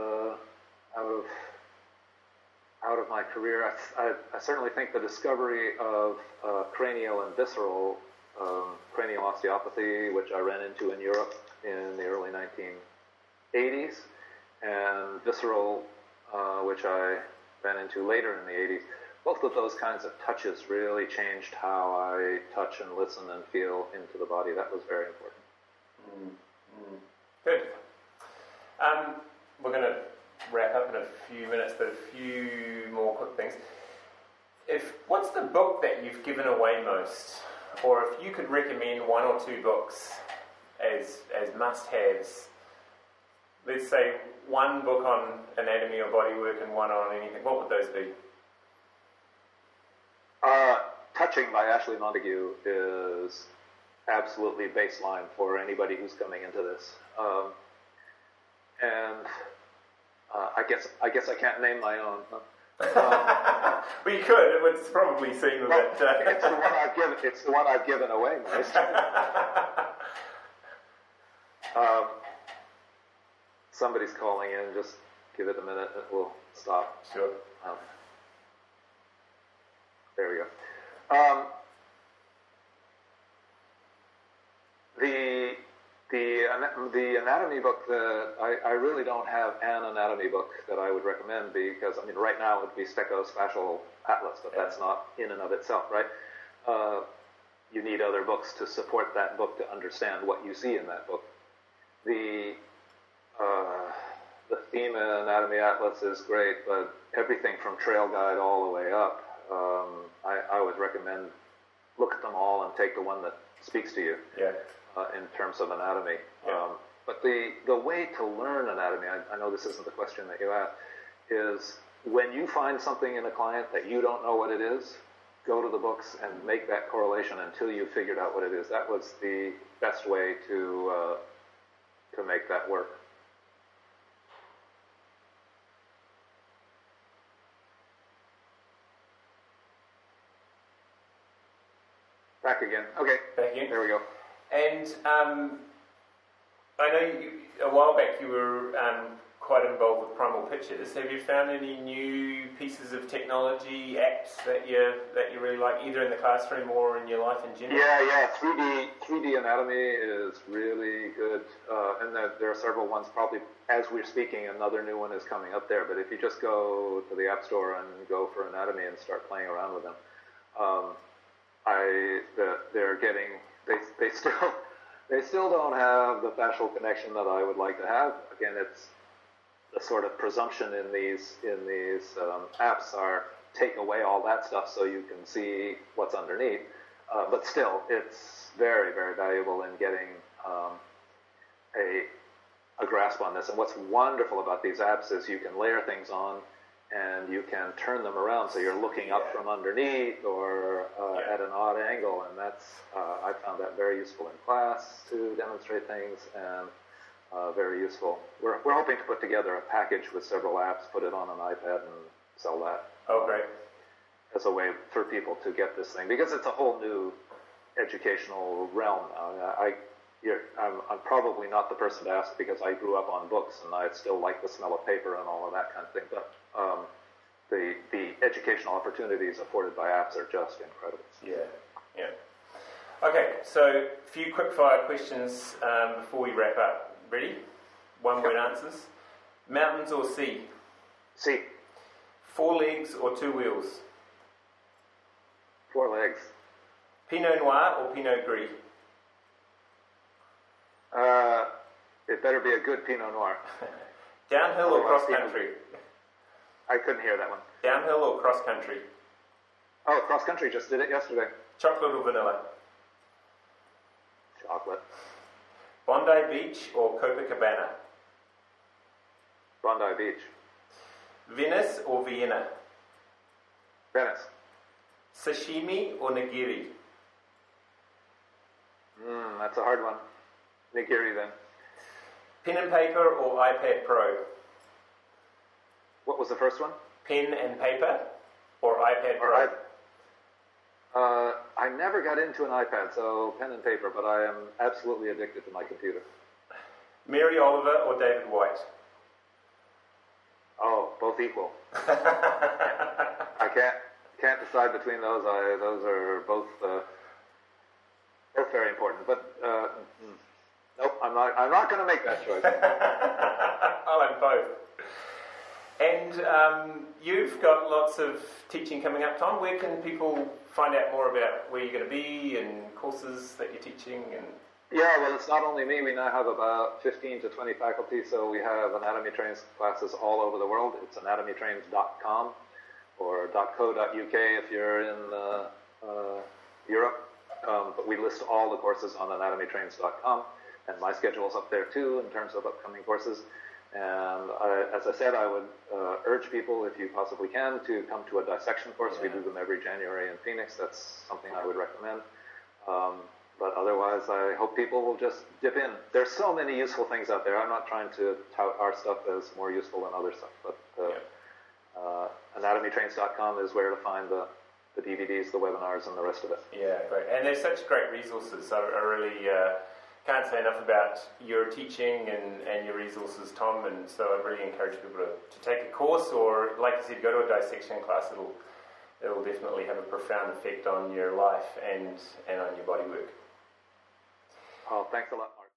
out of my career. I certainly think the discovery of cranial and visceral cranial osteopathy, which I ran into in Europe in the early 1980s, and visceral, which I ran into later in the 80s, both of those kinds of touches really changed how I touch and listen and feel into the body. That was very important. Good. We're going to wrap up in a few minutes, but a few more quick things. What's the book that you've given away most? Or if you could recommend one or two books as must-haves, let's say one book on anatomy or bodywork and one on anything, what would those be? Touching by Ashley Montague is absolutely baseline for anybody who's coming into this. And I guess I can't name my own. Well, you could. It would probably seem a bit. It's the one I've given away most. Somebody's calling in. Just give it a minute. It will stop. Sure. There we go. The anatomy book that I really don't have an anatomy book that I would recommend, because I mean right now it would be Stecko's Fascial Atlas, but that's not in and of itself, right? You need other books to support that book to understand what you see in that book. The FEMA Anatomy Atlas is great, but everything from Trail Guide all the way up, I would recommend look at them all and take the one that speaks to you. Yeah. In terms of anatomy. Yeah. But the way to learn anatomy, I know this isn't the question that you asked, is when you find something in a client that you don't know what it is, go to the books and make that correlation until you figured out what it is. That was the best way to make that work. Back again. Okay. Back in. There we go. And I know a while back you were quite involved with Primal Pictures. Have you found any new pieces of technology, apps that you really like, either in the classroom or in your life in general? Yeah. 3D anatomy is really good, and there are several ones. Probably as we're speaking, another new one is coming up there. But if you just go to the App Store and go for anatomy and start playing around with them, they're getting. They still don't have the fascial connection that I would like to have. Again, it's the sort of presumption in these apps are take away all that stuff so you can see what's underneath. But still, it's very, very valuable in getting a grasp on this. And what's wonderful about these apps is you can layer things on and you can turn them around so you're looking up from underneath or at an odd angle, and that's I found that very useful in class to demonstrate things, and very useful. We're hoping to put together a package with several apps, put it on an iPad, and sell that. Oh, great. As a way for people to get this thing, because it's a whole new educational realm. I'm probably not the person to ask because I grew up on books and I still like the smell of paper and all of that kind of thing. But the educational opportunities afforded by apps are just incredible. Yeah. Okay, so a few quick fire questions before we wrap up. Ready? One word answers. Mountains or sea? Sea. 4 legs or 2 wheels? 4 legs. Pinot Noir or Pinot Gris? It better be a good Pinot Noir. Downhill or cross country? I couldn't hear that one. Downhill or cross country? Oh, cross country, just did it yesterday. Chocolate or vanilla? Chocolate. Bondi Beach or Copacabana? Bondi Beach. Venice or Vienna? Venice. Sashimi or nigiri? That's a hard one. Nigiri then. Pen and paper or iPad Pro? What was the first one? Pen and paper or iPad Pro? I never got into an iPad, so pen and paper, but I am absolutely addicted to my computer. Mary Oliver or David White? Oh, both equal. I can't decide between those. Those are both very important. But nope, I'm not going to make that choice. I'll have both. And you've got lots of teaching coming up, Tom. Where can people find out more about where you're going to be and courses that you're teaching? And yeah, well, it's not only me. We now have about 15 to 20 faculty, so we have anatomy training classes all over the world. It's anatomytrains.com or .co.uk if you're in Europe. But we list all the courses on anatomytrains.com, and my schedule's up there too in terms of upcoming courses. And as I said, I would urge people, if you possibly can, to come to a dissection course. We do them every January in Phoenix. That's something I would recommend. But otherwise, I hope people will just dip in. There's so many useful things out there. I'm not trying to tout our stuff as more useful than other stuff, but anatomytrains.com is where to find the DVDs, the webinars, and the rest of it. Yeah, great. And there's such great resources. I really can't say enough about your teaching and your resources, Tom, and so I really encourage people to take a course, or like you said, go to a dissection class. It'll definitely have a profound effect on your life and on your body work. Oh, thanks a lot, Mark.